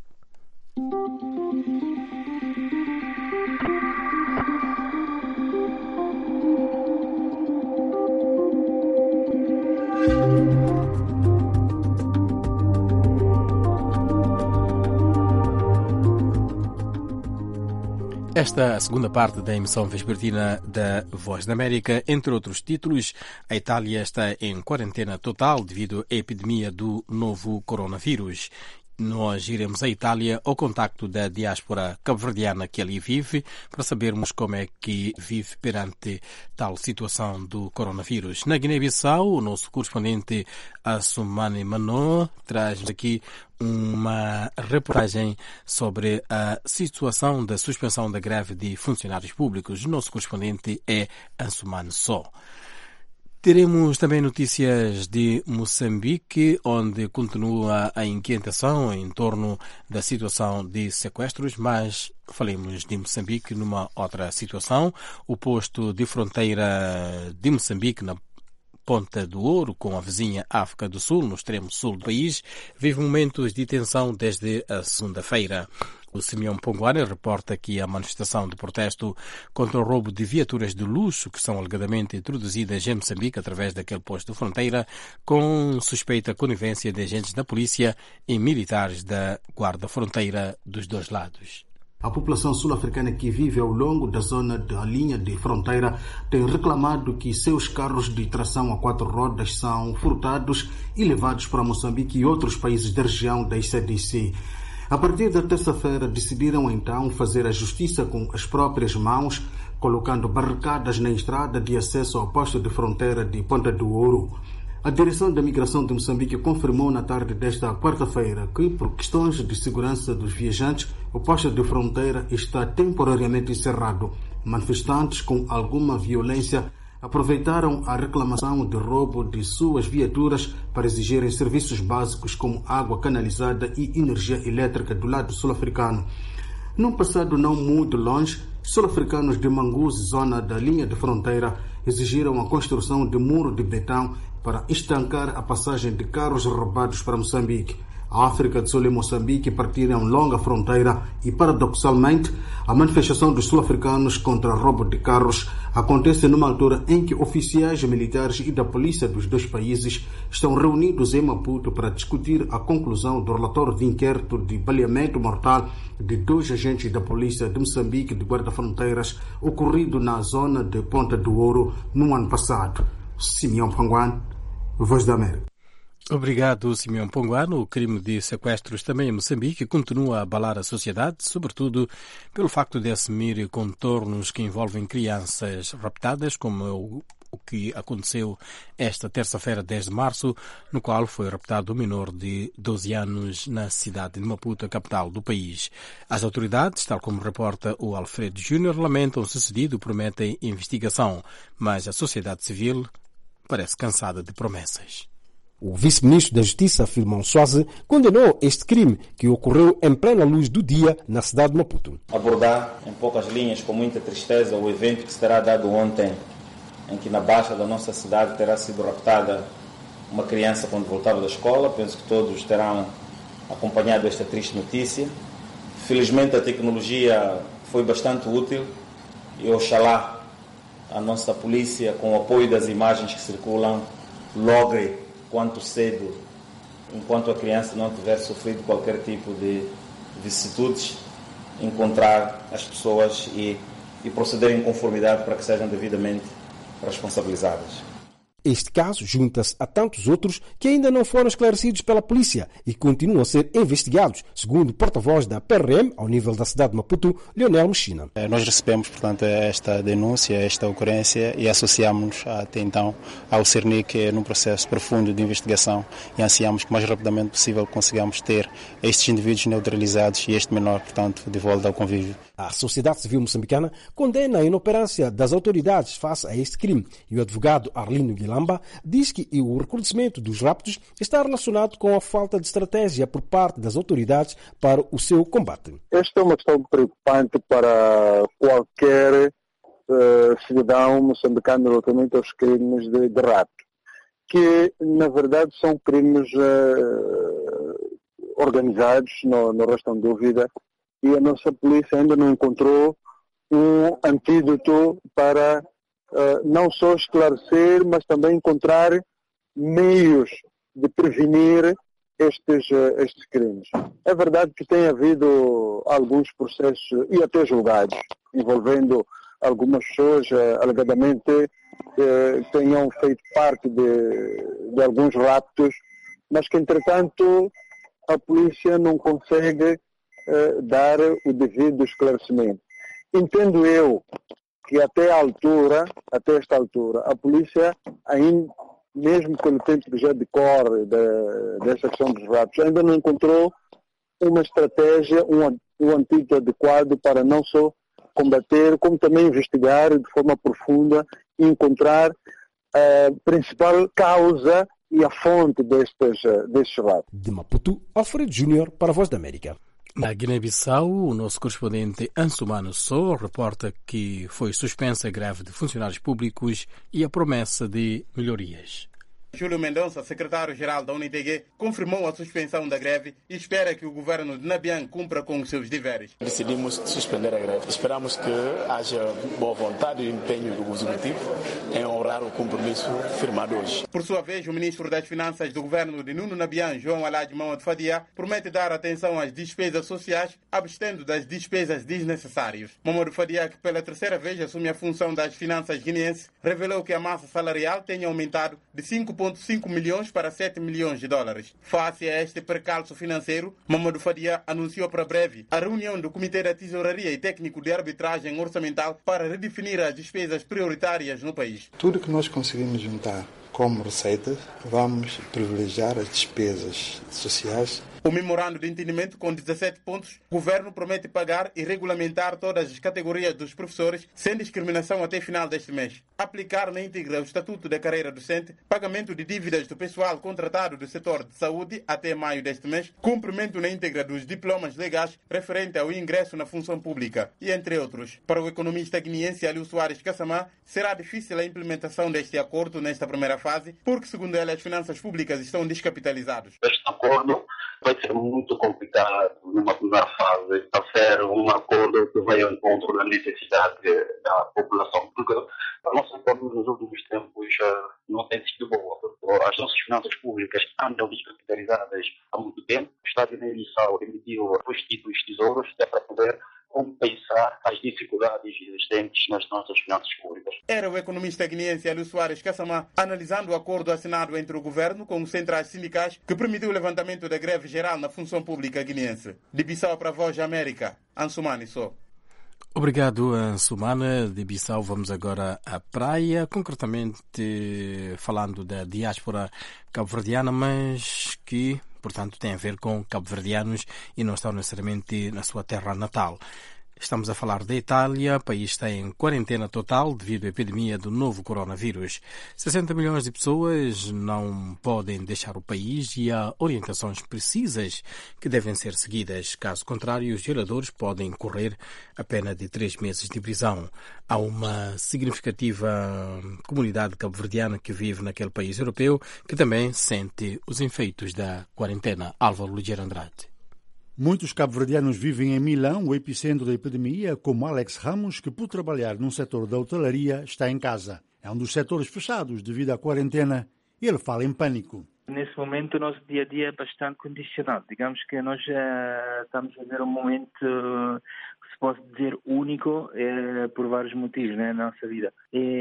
Speaker 1: Esta é a segunda parte da emissão vespertina da Voz da América. Entre outros títulos, a Itália está em quarentena total devido à epidemia do novo coronavírus. Nós iremos à Itália ao contacto da diáspora cabo-verdiana que ali vive para sabermos como é que vive perante tal situação do coronavírus. Na Guiné-Bissau, o nosso correspondente Assoumani Mano traz aqui uma reportagem sobre a situação da suspensão da greve de funcionários públicos. O nosso correspondente é Assoumani Só. Teremos também notícias de Moçambique, onde continua a inquietação em torno da situação de sequestros, mas falemos de Moçambique numa outra situação. O posto de fronteira de Moçambique, na Ponta do Ouro, com a vizinha África do Sul, no extremo sul do país, vive momentos de tensão desde a segunda-feira. O Simeão Ponguane reporta que a manifestação de protesto contra o roubo de viaturas de luxo que são alegadamente introduzidas em Moçambique através daquele posto de fronteira, com suspeita conivência de agentes da polícia e militares da Guarda Fronteira dos dois lados.
Speaker 22: A população sul-africana que vive ao longo da zona da linha de fronteira tem reclamado que seus carros de tração a 4 rodas são furtados e levados para Moçambique e outros países da região da SADC. A partir da terça-feira, decidiram então fazer a justiça com as próprias mãos, colocando barricadas na estrada de acesso ao posto de fronteira de Ponta do Ouro. A Direção da Migração de Moçambique confirmou na tarde desta quarta-feira que, por questões de segurança dos viajantes, o posto de fronteira está temporariamente encerrado. Manifestantes com alguma violência aproveitaram a reclamação de roubo de suas viaturas para exigirem serviços básicos como água canalizada e energia elétrica do lado sul-africano. Num passado não muito longe, sul-africanos de Manguzi, zona da linha de fronteira, exigiram a construção de muro de betão para estancar a passagem de carros roubados para Moçambique. A África do Sul e Moçambique partilham longa fronteira e, paradoxalmente, a manifestação dos sul-africanos contra o roubo de carros acontece numa altura em que oficiais militares e da polícia dos dois países estão reunidos em Maputo para discutir a conclusão do relatório de inquérito de baleamento mortal de 2 agentes da polícia de Moçambique de guarda-fronteiras ocorrido na zona de Ponta do Ouro no ano passado. Simeão Ponguane, Voz da América.
Speaker 1: Obrigado, Simeão Ponguano. O crime de sequestros também em Moçambique continua a abalar a sociedade, sobretudo pelo facto de assumir contornos que envolvem crianças raptadas, como o que aconteceu esta terça-feira, 10 de março, no qual foi raptado um menor de 12 anos na cidade de Maputo, a capital do país. As autoridades, tal como reporta o Alfredo Júnior, lamentam o sucedido e prometem investigação, mas a sociedade civil parece cansada de promessas.
Speaker 3: O vice-ministro da Justiça, Filmão Soaze, condenou este crime que ocorreu em plena luz do dia na cidade de Maputo.
Speaker 7: Abordar em poucas linhas, com muita tristeza, o evento que se terá dado ontem, em que na baixa da nossa cidade terá sido raptada uma criança quando voltava da escola. Penso que todos terão acompanhado esta triste notícia. Felizmente a tecnologia foi bastante útil e oxalá a nossa polícia, com o apoio das imagens que circulam, logre quanto cedo, enquanto a criança não tiver sofrido qualquer tipo de vicissitudes, encontrar as pessoas e proceder em conformidade para que sejam devidamente responsabilizadas.
Speaker 3: Este caso junta-se a tantos outros que ainda não foram esclarecidos pela polícia e continuam a ser investigados, segundo o porta-voz da PRM, ao nível da cidade de Maputo, Leonel Mechina.
Speaker 23: Nós recebemos, portanto, esta denúncia, esta ocorrência e associamos até então ao CERNIC num processo profundo de investigação e ansiamos que o mais rapidamente possível consigamos ter estes indivíduos neutralizados e este menor, portanto, de volta ao convívio.
Speaker 3: A sociedade civil moçambicana condena a inoperância das autoridades face a este crime e o advogado Arlindo Guilamba diz que o recrudescimento dos raptos está relacionado com a falta de estratégia por parte das autoridades para o seu combate.
Speaker 24: Esta é uma questão preocupante para qualquer cidadão moçambicano relativamente aos crimes de rapto, que na verdade são crimes organizados, não restam dúvida, e a nossa polícia ainda não encontrou um antídoto para não só esclarecer, mas também encontrar meios de prevenir estes crimes. É verdade que tem havido alguns processos e até julgados envolvendo algumas pessoas alegadamente tenham feito parte de alguns raptos, mas que entretanto a polícia não consegue dar o devido esclarecimento. Entendo eu que até esta altura, a polícia ainda, mesmo pelo tempo que já decorre dessa questão dos raptos, ainda não encontrou uma estratégia, um antídoto adequado para não só combater, como também investigar de forma profunda e encontrar a principal causa e a fonte destes raptos.
Speaker 3: De Maputo, Alfredo Júnior para a Voz da América.
Speaker 1: Na Guiné-Bissau, o nosso correspondente Ansumano Sow reporta que foi suspensa a greve de funcionários públicos e a promessa de melhorias.
Speaker 8: Júlio Mendonça, secretário-geral da UNITG, confirmou a suspensão da greve e espera que o governo de Nabian cumpra com os seus deveres.
Speaker 9: Decidimos suspender a greve. Esperamos que haja boa vontade e empenho do Executivo em honrar o compromisso firmado hoje.
Speaker 8: Por sua vez, o ministro das Finanças do governo de Nuno Nabian, João Alhaji Mamad Fadia, promete dar atenção às despesas sociais, abstendo das despesas desnecessárias. Mamad Fadia, que pela terceira vez assume a função das finanças guineenses, revelou que a massa salarial tem aumentado de 5,5 milhões para 7 milhões de dólares. Face a este percalço financeiro, Mamad Fadia anunciou para breve a reunião do Comitê da Tesouraria e Técnico de Arbitragem Orçamental para redefinir as despesas prioritárias no país.
Speaker 11: Tudo que nós conseguimos juntar como receita, vamos privilegiar as despesas sociais.
Speaker 8: O memorando de entendimento com 17 pontos, o governo promete pagar e regulamentar todas as categorias dos professores sem discriminação até final deste mês. Aplicar na íntegra o Estatuto da Carreira Docente, pagamento de dívidas do pessoal contratado do setor de saúde até maio deste mês, cumprimento na íntegra dos diplomas legais referente ao ingresso na função pública e entre outros. Para o economista guineense Aliu Soares Kassamá, será difícil a implementação deste acordo nesta primeira fase, porque, segundo ele, as finanças públicas estão descapitalizadas.
Speaker 13: Este acordo vai ser muito complicado numa primeira fase a ser um acordo que vai ao encontro da necessidade da população, porque a nossa acordo nos últimos tempos não tem sido boa, porque as nossas finanças públicas andam descapitalizadas há muito tempo. O Estado de Guiné-Bissau emitiu os títulos de tesouros para poder compensar as dificuldades existentes nas nossas finanças públicas.
Speaker 8: Era o economista guineense Aliu Soares Kassamá analisando o acordo assinado entre o governo com os centrais sindicais que permitiu o levantamento da greve geral na função pública guineense. De Bissau para a Voz da América, Ansumani Sow.
Speaker 1: Obrigado, Ansumana. De Bissau vamos agora à praia, concretamente falando da diáspora cabo-verdiana, mas que, portanto, tem a ver com cabo-verdianos e não estão necessariamente na sua terra natal. Estamos a falar da Itália, o país está em quarentena total devido à epidemia do novo coronavírus. 60 milhões de pessoas não podem deixar o país e há orientações precisas que devem ser seguidas. Caso contrário, os violadores podem correr a pena de 3 meses de prisão. Há uma significativa comunidade cabo-verdiana que vive naquele país europeu que também sente os efeitos da quarentena. Álvaro Ligeiro Andrade.
Speaker 2: Muitos cabo-verdianos vivem em Milão, o epicentro da epidemia, como Alex Ramos, que por trabalhar num setor da hotelaria está em casa. É um dos setores fechados devido à quarentena e ele fala em pânico.
Speaker 25: Nesse momento o nosso dia-a-dia é bastante condicionado. Digamos que nós estamos a ver um momento que se pode dizer único por vários motivos, né, na nossa vida.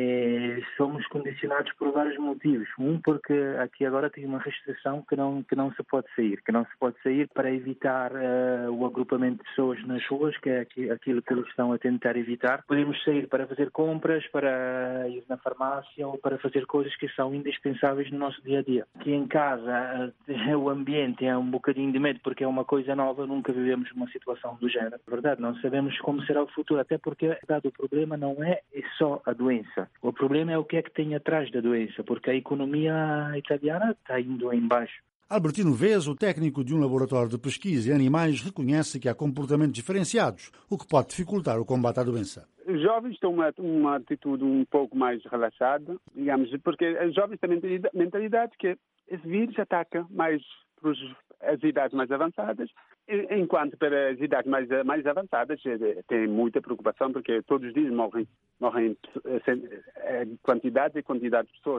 Speaker 25: E somos condicionados por vários motivos. Um, porque aqui agora tem uma restrição que não se pode sair. Que não se pode sair para evitar o agrupamento de pessoas nas ruas, que é aquilo que eles estão a tentar evitar. Podemos sair para fazer compras, para ir na farmácia ou para fazer coisas que são indispensáveis no nosso dia-a-dia. Aqui em casa o ambiente é um bocadinho de medo porque é uma coisa nova, nunca vivemos uma situação do género. Na verdade, não sabemos como será o futuro, até porque o problema não é só a doença. O problema é o que é que tem atrás da doença, porque a economia italiana está indo em baixo.
Speaker 2: Albertino Vez, o técnico de um laboratório de pesquisa em animais, reconhece que há comportamentos diferenciados, o que pode dificultar o combate à doença.
Speaker 26: Os jovens têm uma atitude um pouco mais relaxada, digamos, porque os jovens têm mentalidade que esse vírus ataca mais para as idades mais avançadas, enquanto para as idades mais avançadas tem muita preocupação, porque todos os dias morrem quantidade e quantidade de pessoas.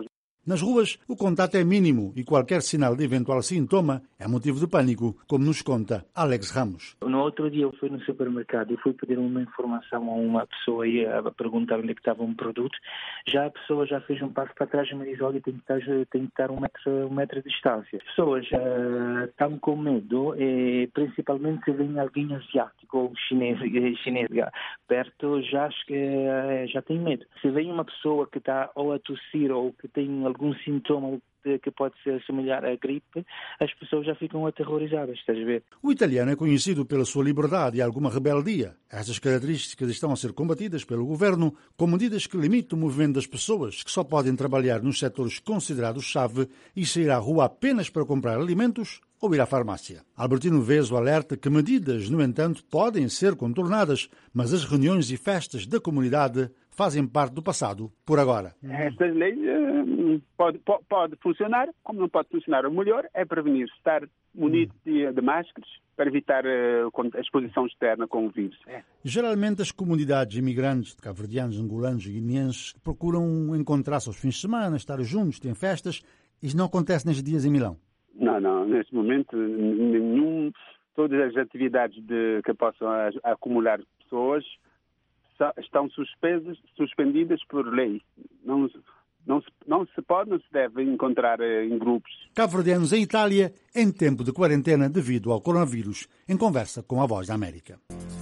Speaker 2: Nas ruas, o contato é mínimo e qualquer sinal de eventual sintoma é motivo de pânico, como nos conta Alex Ramos.
Speaker 25: No outro dia eu fui no supermercado e fui pedir uma informação a uma pessoa e a perguntar onde é que estava um produto. Já a pessoa já fez um passo para trás e me diz, olha, tem que estar um metro de distância. As pessoas estão com medo, principalmente se vem alguém asiático ou chinês perto, já acho que já tem medo. Se vem uma pessoa que está ou a tossir ou que tem algum sintoma que pode ser semelhante à gripe, as pessoas já ficam aterrorizadas, estás a ver?
Speaker 2: O italiano é conhecido pela sua liberdade e alguma rebeldia. Estas características estão a ser combatidas pelo governo com medidas que limitam o movimento das pessoas, que só podem trabalhar nos setores considerados-chave e sair à rua apenas para comprar alimentos ou ir à farmácia. Albertino Veso alerta que medidas, no entanto, podem ser contornadas, mas as reuniões e festas da comunidade fazem parte do passado, por agora.
Speaker 26: Estas leis pode funcionar, como não pode funcionar. O melhor é prevenir, estar munido de máscaras para evitar a exposição externa com o vírus.
Speaker 2: Geralmente as comunidades imigrantes de cabo-verdianos, angolanos e guineenses procuram encontrar-se aos fins de semana, estar juntos, têm festas. Isso não acontece nestes dias em Milão?
Speaker 26: Não, neste momento nenhum. Todas as atividades que possam acumular pessoas estão suspendidas por lei. Não se deve encontrar em grupos.
Speaker 2: Cabo-verdianos em Itália em tempo de quarentena devido ao coronavírus, em conversa com a Voz da América.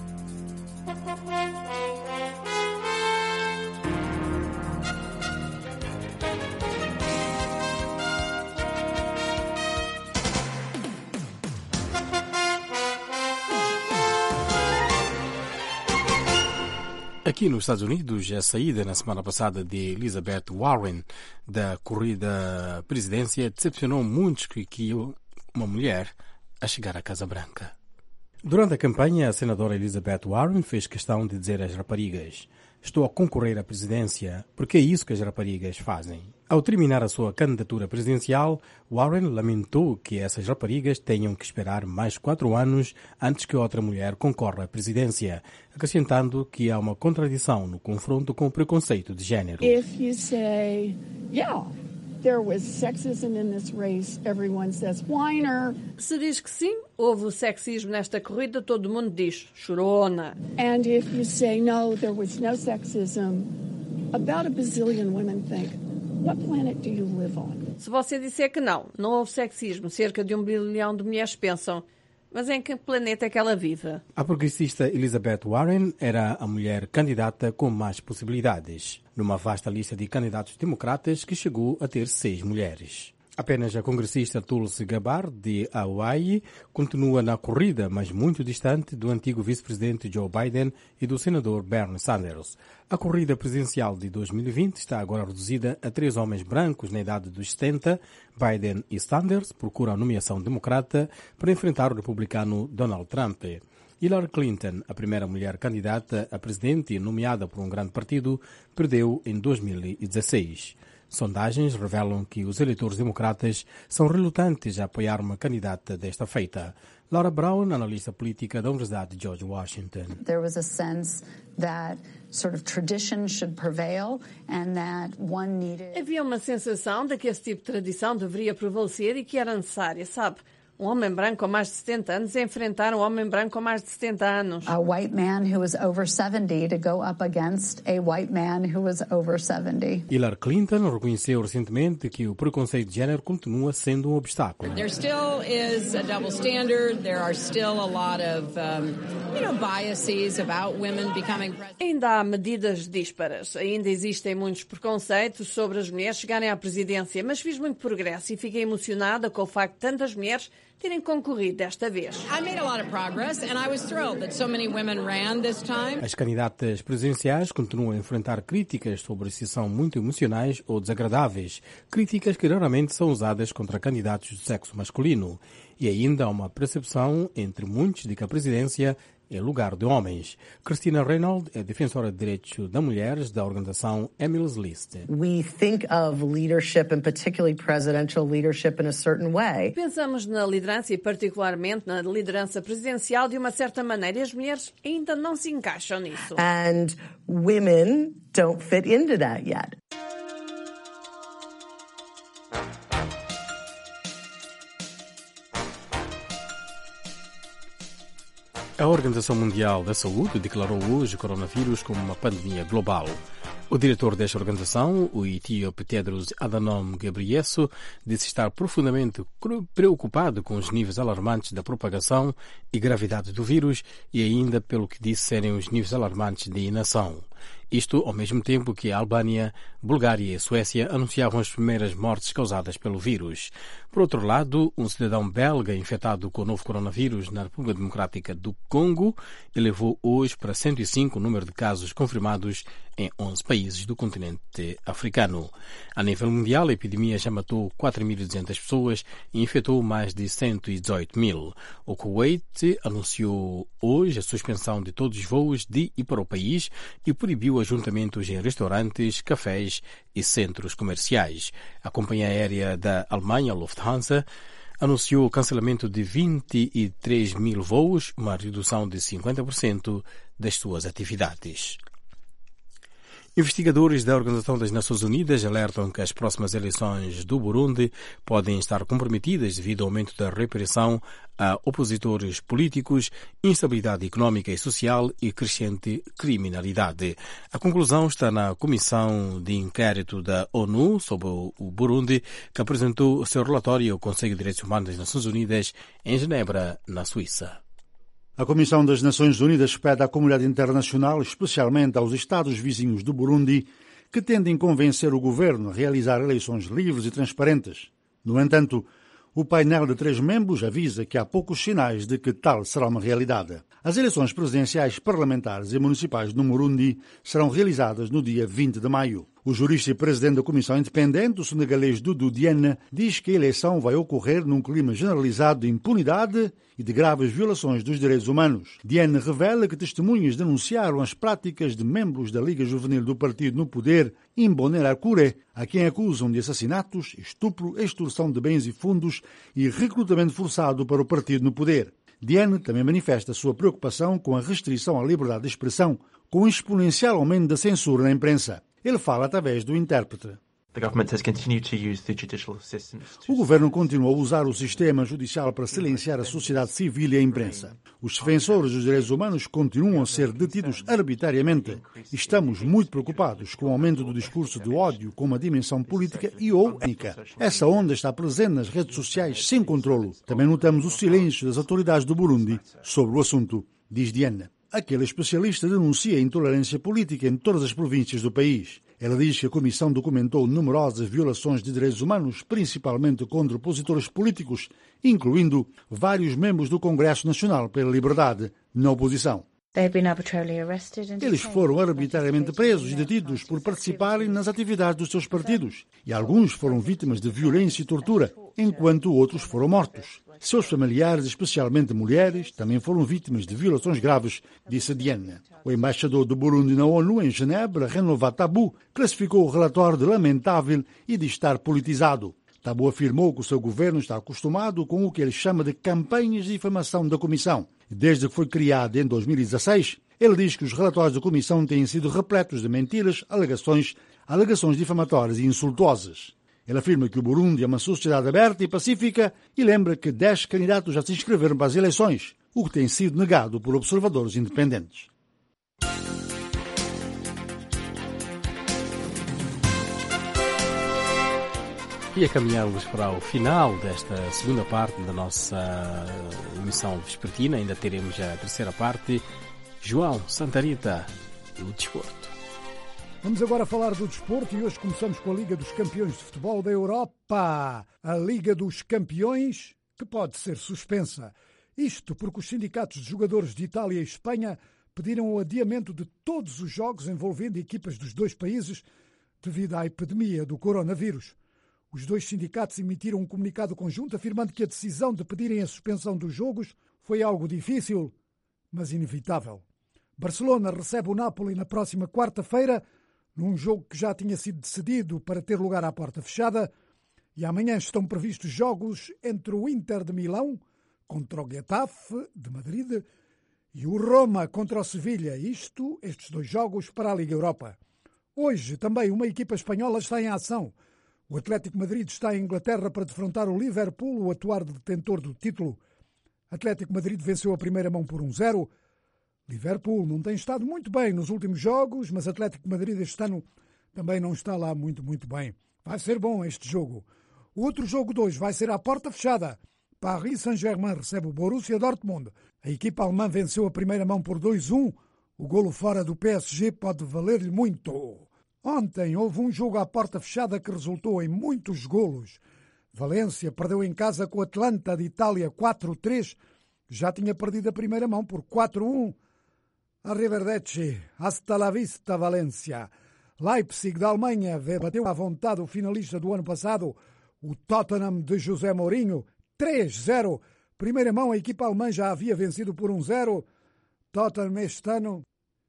Speaker 1: Aqui nos Estados Unidos, a saída na semana passada de Elizabeth Warren da corrida à presidência decepcionou muitos que uma mulher a chegar à Casa Branca. Durante a campanha, a senadora Elizabeth Warren fez questão de dizer às raparigas: estou a concorrer à presidência porque é isso que as raparigas fazem. Ao terminar a sua candidatura presidencial, Warren lamentou que essas raparigas tenham que esperar mais 4 anos antes que outra mulher concorra à presidência, acrescentando que há uma contradição no confronto com o preconceito de género.
Speaker 6: If you say, yeah, there was sexism in this race, everyone says, whiner.
Speaker 18: Se diz que sim, houve sexismo nesta corrida, todo mundo diz, chorona.
Speaker 6: And if you say, no, there was no sexism, about a bazillion women think, what planet do you live on?
Speaker 18: Se você disser que não houve sexismo, cerca de 1 bilhão de mulheres pensam, mas em que planeta é que ela vive?
Speaker 1: A progressista Elizabeth Warren era a mulher candidata com mais possibilidades, numa vasta lista de candidatos democratas que chegou a ter 6 mulheres. Apenas a congressista Tulsi Gabbard, de Hawaii, continua na corrida, mas muito distante do antigo vice-presidente Joe Biden e do senador Bernie Sanders. A corrida presidencial de 2020 está agora reduzida a 3 homens brancos na idade dos 70. Biden e Sanders procuram a nomeação democrata para enfrentar o republicano Donald Trump. Hillary Clinton, a primeira mulher candidata a presidente e nomeada por um grande partido, perdeu em 2016. Sondagens revelam que os eleitores democratas são relutantes a apoiar uma candidata desta feita. Laura Brown, analista política da Universidade de George Washington.
Speaker 10: There was a sense that sort of tradition should prevail and that one needed...
Speaker 18: Havia uma sensação de que esse tipo de tradição deveria prevalecer e que era necessária, sabe? Um homem branco com mais de 70 anos a enfrentar um homem branco com mais de 70 anos.
Speaker 10: A white man who was over 70 to go up against a white man who was over 70.
Speaker 1: Hillary Clinton reconheceu recentemente que o preconceito de género continua sendo um obstáculo.
Speaker 12: There still is a double standard. There are still a lot of, biases about women becoming president.
Speaker 18: Ainda há medidas dísparas. Ainda existem muitos preconceitos sobre as mulheres chegarem à presidência, mas fiz muito progresso e fiquei emocionada com o facto de tantas mulheres terem concorrido desta vez.
Speaker 1: As candidatas presidenciais continuam a enfrentar críticas sobre se são muito emocionais ou desagradáveis, críticas que raramente são usadas contra candidatos do sexo masculino. E ainda há uma percepção entre muitos de que a presidência é lugar de homens. Christina Reynolds é defensora de direitos das mulheres da organização Emily's List.
Speaker 14: We think of leadership and particularly presidential leadership in a certain way.
Speaker 18: Pensamos na liderança e particularmente na liderança presidencial de uma certa maneira e as mulheres ainda não se encaixam nisso.
Speaker 14: And women don't fit into that yet.
Speaker 1: A Organização Mundial da Saúde declarou hoje o coronavírus como uma pandemia global. O diretor desta organização, o etíope Tedros Adhanom Ghebreyesus, disse estar profundamente preocupado com os níveis alarmantes da propagação e gravidade do vírus e ainda pelo que disse serem os níveis alarmantes de inação. Isto ao mesmo tempo que a Albânia, Bulgária e Suécia anunciavam as primeiras mortes causadas pelo vírus. Por outro lado, um cidadão belga infectado com o novo coronavírus na República Democrática do Congo elevou hoje para 105 o número de casos confirmados em 11 países do continente africano. A nível mundial, a epidemia já matou 4.200 pessoas e infectou mais de 118.000. O Kuwait anunciou hoje a suspensão de todos os voos de e para o país e proibiu ajuntamentos em restaurantes, cafés e centros comerciais. A companhia aérea da Alemanha, Lufthansa, anunciou o cancelamento de 23.000 voos, uma redução de 50% das suas atividades. Investigadores da Organização das Nações Unidas alertam que as próximas eleições do Burundi podem estar comprometidas devido ao aumento da repressão a opositores políticos, instabilidade económica e social e crescente criminalidade. A conclusão está na Comissão de Inquérito da ONU sobre o Burundi, que apresentou o seu relatório ao Conselho de Direitos Humanos das Nações Unidas em Genebra, na Suíça.
Speaker 2: A Comissão das Nações Unidas pede à comunidade internacional, especialmente aos Estados vizinhos do Burundi, que tentem convencer o governo a realizar eleições livres e transparentes. No entanto, o painel de 3 membros avisa que há poucos sinais de que tal será uma realidade. As eleições presidenciais, parlamentares e municipais no Burundi serão realizadas no dia 20 de maio. O jurista e presidente da Comissão Independente, o senegalês Doudou Diène, diz que a eleição vai ocorrer num clima generalizado de impunidade e de graves violações dos direitos humanos. Diène revela que testemunhas denunciaram as práticas de membros da Liga Juvenil do partido no poder, Imbonerakure, a quem acusam de assassinatos, estupro, extorsão de bens e fundos e recrutamento forçado para o partido no poder. Diène também manifesta sua preocupação com a restrição à liberdade de expressão, com o exponencial aumento da censura na imprensa. Ele fala através do intérprete. O governo continua a usar o sistema judicial para silenciar a sociedade civil e a imprensa. Os defensores dos direitos humanos continuam a ser detidos arbitrariamente. Estamos muito preocupados com o aumento do discurso de ódio com uma dimensão política e ou étnica. Essa onda está presente nas redes sociais sem controlo. Também notamos o silêncio das autoridades do Burundi sobre o assunto, diz Diène. Aquele especialista denuncia a intolerância política em todas as províncias do país. Ela diz que a Comissão documentou numerosas violações de direitos humanos, principalmente contra opositores políticos, incluindo vários membros do Congresso Nacional pela Liberdade, na oposição. Eles foram arbitrariamente presos e detidos por participarem nas atividades dos seus partidos, e alguns foram vítimas de violência e tortura, enquanto outros foram mortos. Seus familiares, especialmente mulheres, também foram vítimas de violações graves, disse Diène. O embaixador do Burundi na ONU, em Genebra, Renova Tabu, classificou o relatório de lamentável e de estar politizado. Tabu afirmou que o seu governo está acostumado com o que ele chama de campanhas de difamação da Comissão. Desde que foi criada em 2016, ele diz que os relatórios da Comissão têm sido repletos de mentiras, alegações difamatórias e insultuosas. Ele afirma que o Burundi é uma sociedade aberta e pacífica e lembra que 10 candidatos já se inscreveram para as eleições, o que tem sido negado por observadores independentes.
Speaker 1: E caminhamos para o final desta segunda parte da nossa emissão vespertina. Ainda teremos a terceira parte. João Santa Rita e o desporto.
Speaker 5: Vamos agora falar do desporto e hoje começamos com a Liga dos Campeões de Futebol da Europa. A Liga dos Campeões, que pode ser suspensa. Isto porque os sindicatos de jogadores de Itália e Espanha pediram o adiamento de todos os jogos envolvendo equipas dos dois países devido à epidemia do coronavírus. Os dois sindicatos emitiram um comunicado conjunto afirmando que a decisão de pedirem a suspensão dos jogos foi algo difícil, mas inevitável. Barcelona recebe o Napoli na próxima quarta-feira, num jogo que já tinha sido decidido para ter lugar à porta fechada, e amanhã estão previstos jogos entre o Inter de Milão contra o Getafe de Madrid e o Roma contra o Sevilha. Estes dois jogos para a Liga Europa. Hoje também uma equipa espanhola está em ação. O Atlético Madrid está em Inglaterra para defrontar o Liverpool, o atual detentor do título. Atlético Madrid venceu a primeira mão por 1-0. Liverpool não tem estado muito bem nos últimos jogos, mas Atlético Madrid este ano também não está lá muito bem. Vai ser bom este jogo. O outro jogo de hoje vai ser à porta fechada. Paris Saint-Germain recebe o Borussia Dortmund. A equipa alemã venceu a primeira mão por 2-1. O golo fora do PSG pode valer-lhe muito. Ontem houve um jogo à porta fechada que resultou em muitos golos. Valência perdeu em casa com o Atlanta de Itália 4-3. Já tinha perdido a primeira mão por 4-1. Arrivederci, hasta la vista, Valência. Leipzig da Alemanha bateu à vontade o finalista do ano passado, o Tottenham de José Mourinho, 3-0. Primeira mão, a equipa alemã já havia vencido por 1-0. Tottenham este ano...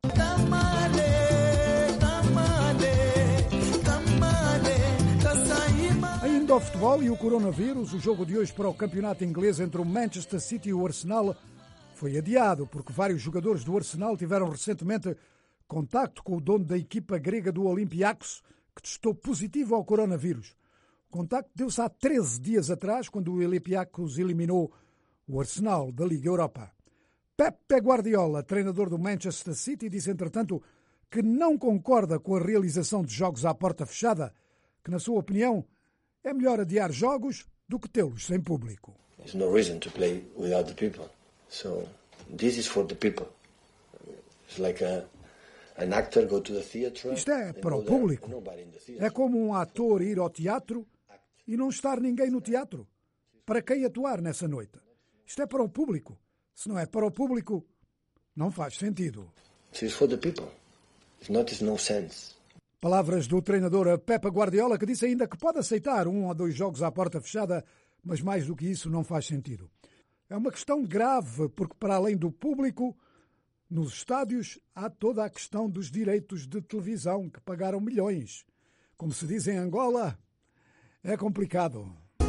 Speaker 5: Ainda ao futebol e o coronavírus, o jogo de hoje para o campeonato inglês entre o Manchester City e o Arsenal foi adiado, porque vários jogadores do Arsenal tiveram recentemente contacto com o dono da equipa grega do Olympiacos, que testou positivo ao coronavírus. O contacto deu-se há 13 dias atrás, quando o Olympiacos eliminou o Arsenal da Liga Europa. Pep Guardiola, treinador do Manchester City, disse, entretanto, que não concorda com a realização de jogos à porta fechada, que, na sua opinião, é melhor adiar jogos do que tê-los sem público.
Speaker 21: There's no reason to play without the people. So this is for the people. It's like an actor go to the theater.
Speaker 5: Isto é para o público. É como um ator ir ao teatro e não estar ninguém no teatro. Para quem atuar nessa noite? Isto é para o público. Se não é para o público, não faz sentido.
Speaker 21: It's for the people. If not, it's no sense.
Speaker 5: Palavras do treinador Pep Guardiola, que disse ainda que pode aceitar 1 ou 2 jogos à porta fechada, mas mais do que isso não faz sentido. É uma questão grave, porque para além do público, nos estádios há toda a questão dos direitos de televisão, que pagaram milhões. Como se diz em Angola, é complicado.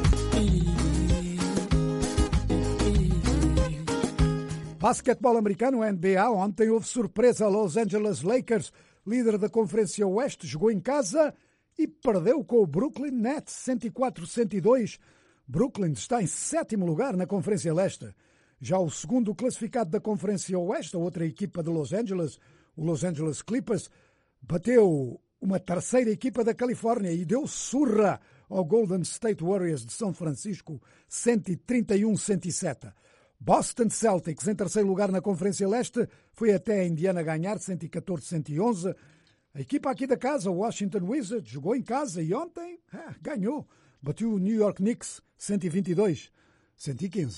Speaker 5: Basquetebol americano, NBA, ontem houve surpresa. Los Angeles Lakers, líder da Conferência Oeste, jogou em casa e perdeu com o Brooklyn Nets, 104-102. Brooklyn está em 7º lugar na Conferência Leste. Já o segundo classificado da Conferência Oeste, a outra equipa de Los Angeles, o Los Angeles Clippers, bateu uma terceira equipa da Califórnia e deu surra ao Golden State Warriors de São Francisco, 131-107. Boston Celtics, em terceiro lugar na Conferência Leste, foi até a Indiana ganhar, 114-111. A equipa aqui da casa, o Washington Wizards, jogou em casa e ontem ganhou. Bateu o New York Knicks, 122-115.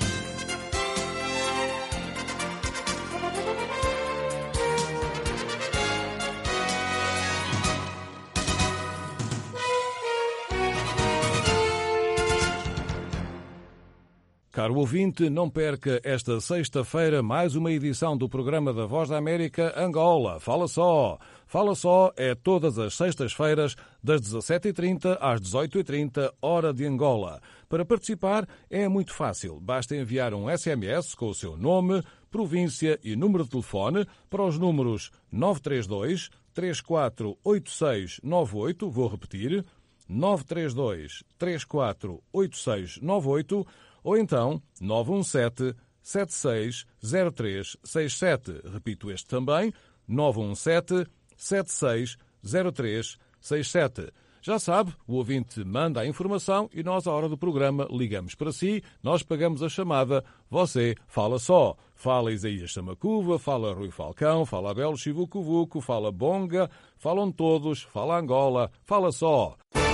Speaker 4: Caro ouvinte, não perca esta sexta-feira mais uma edição do programa da Voz da América Angola. Fala só! Fala só é todas as sextas-feiras, das 17h30 às 18h30, hora de Angola. Para participar é muito fácil. Basta enviar um SMS com o seu nome, província e número de telefone para os números 932 348698, vou repetir, 932 348698, ou então 917-760367. Repito este também, 917-760367. Já sabe, o ouvinte manda a informação e nós, à hora do programa, ligamos para si, nós pagamos a chamada, você fala só. Fala Isaías Samacuva, fala Rui Falcão, fala Abel Chivucovuco, fala Bonga, falam todos, fala Angola, fala só.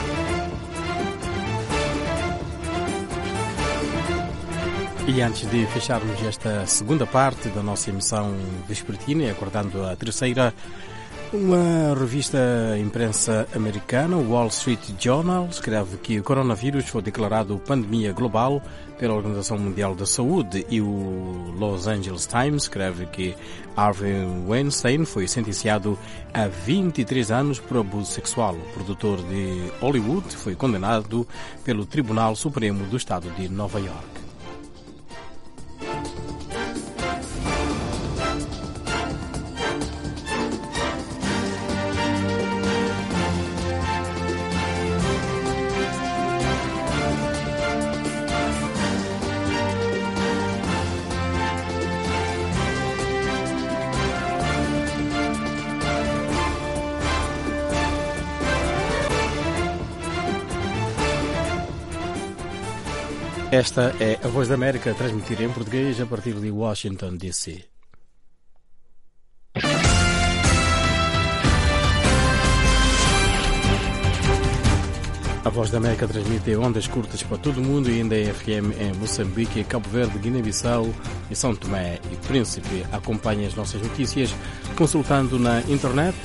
Speaker 1: E antes de fecharmos esta segunda parte da nossa emissão vespertina, acordando a terceira, uma revista imprensa americana, o Wall Street Journal, escreve que o coronavírus foi declarado pandemia global pela Organização Mundial da Saúde, e o Los Angeles Times escreve que Harvey Weinstein foi sentenciado a 23 anos por abuso sexual. O produtor de Hollywood foi condenado pelo Tribunal Supremo do Estado de Nova York. Esta é a Voz da América, transmitida em português a partir de Washington, D.C. A Voz da América transmite ondas curtas para todo o mundo e ainda é FM em Moçambique, Cabo Verde, Guiné-Bissau e São Tomé e Príncipe. Acompanhe as nossas notícias consultando na internet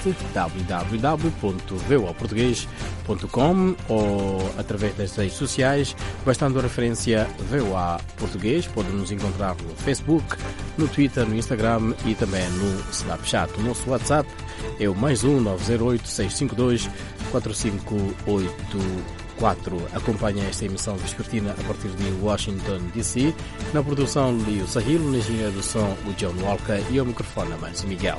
Speaker 1: www.voaportugues.com ou através das redes sociais, bastando a referência VOA Português. Pode nos encontrar no Facebook, no Twitter, no Instagram e também no Snapchat. O nosso WhatsApp é o +1 908 652 4584. Acompanha esta emissão vespertina a partir de Washington, D.C. Na produção, Leo Sahil, na engenharia do som, o John Walker e ao microfone, Márcio Miguel.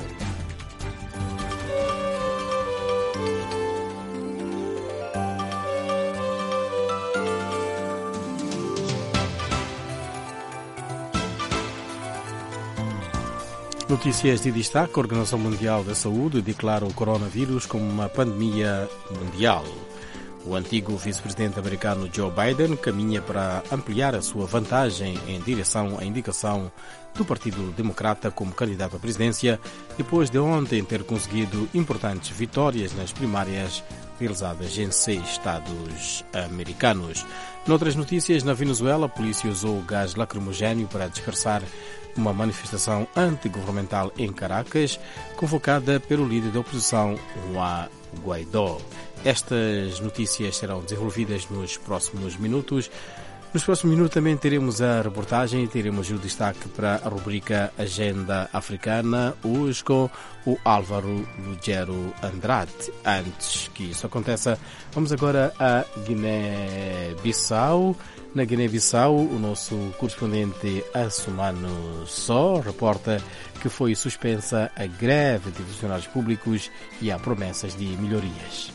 Speaker 1: Notícias de destaque. A Organização Mundial da Saúde declara o coronavírus como uma pandemia mundial. O antigo vice-presidente americano Joe Biden caminha para ampliar a sua vantagem em direção à indicação do Partido Democrata como candidato à presidência, depois de ontem ter conseguido importantes vitórias nas primárias realizadas em 6 estados americanos. Noutras notícias, na Venezuela, a polícia usou gás lacrimogéneo para dispersar uma manifestação antigovernamental em Caracas, convocada pelo líder da oposição, Juan Guaidó. Estas notícias serão desenvolvidas nos próximos minutos. Nos próximos minutos também teremos a reportagem e teremos o destaque para a rubrica Agenda Africana, hoje com o Álvaro Lugero Andrade. Antes que isso aconteça, vamos agora a Guiné-Bissau. Na Guiné-Bissau, o nosso correspondente Assumano Só reporta que foi suspensa a greve de funcionários públicos e há promessas de melhorias.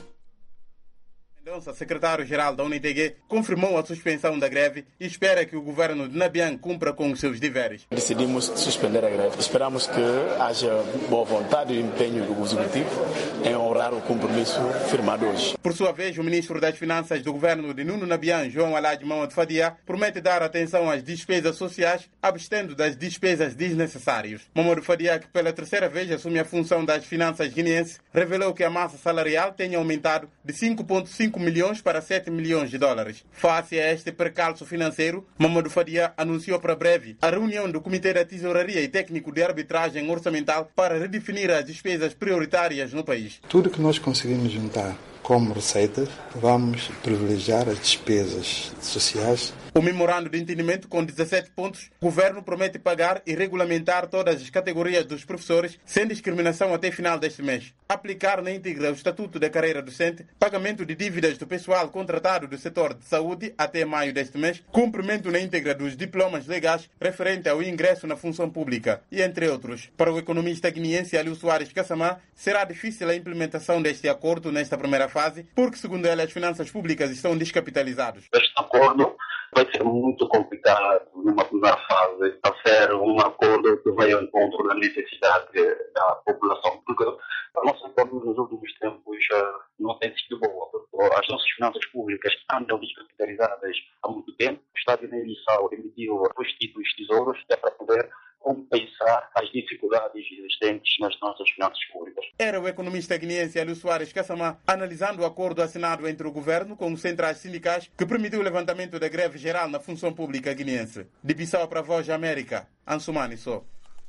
Speaker 8: Secretário-Geral da UNITG confirmou a suspensão da greve e espera que o governo de Nabian cumpra com os seus deveres.
Speaker 9: Decidimos suspender a greve. Esperamos que haja boa vontade e empenho do Executivo em honrar o compromisso firmado hoje.
Speaker 8: Por sua vez, o ministro das Finanças do governo de Nuno Nabian, João Alhaji Mamad Fadia, promete dar atenção às despesas sociais, abstendo das despesas desnecessárias. Mamad Fadia, que pela terceira vez assume a função das finanças guineenses, revelou que a massa salarial tenha aumentado de 5,5 milhões para 7 milhões de dólares. Face a este percalço financeiro, Mamadou Fadia anunciou para breve a reunião do Comitê da Tesouraria e Técnico de Arbitragem Orçamental para redefinir as despesas prioritárias no país.
Speaker 11: Tudo que nós conseguimos juntar como receita, vamos privilegiar as despesas sociais.
Speaker 8: O memorando de entendimento com 17 pontos, o governo promete pagar e regulamentar todas as categorias dos professores sem discriminação até final deste mês. Aplicar na íntegra o Estatuto da Carreira Docente, pagamento de dívidas do pessoal contratado do setor de saúde até maio deste mês, cumprimento na íntegra dos diplomas legais referente ao ingresso na função pública e entre outros. Para o economista guineense Aliu Soares Kassamá, será difícil a implementação deste acordo nesta primeira fase, porque, segundo ele, as finanças públicas estão descapitalizadas.
Speaker 13: Este acordo vai ser muito complicado numa primeira fase fazer um acordo que vai ao encontro da necessidade da população, porque a nossa economia nos últimos tempos não tem sido boa, porque as nossas finanças públicas andam descapitalizadas há muito tempo. O Estado de Guiné-Bissau emitiu os títulos tesouros para poder compensar as dificuldades existentes nas nossas finanças públicas.
Speaker 8: Era o economista guineense Aliu Soares Kassamá analisando o acordo assinado entre o governo com os centrais sindicais que permitiu o levantamento da greve geral na função pública guineense. De Bissau para a Voz da América, Ansumani Só.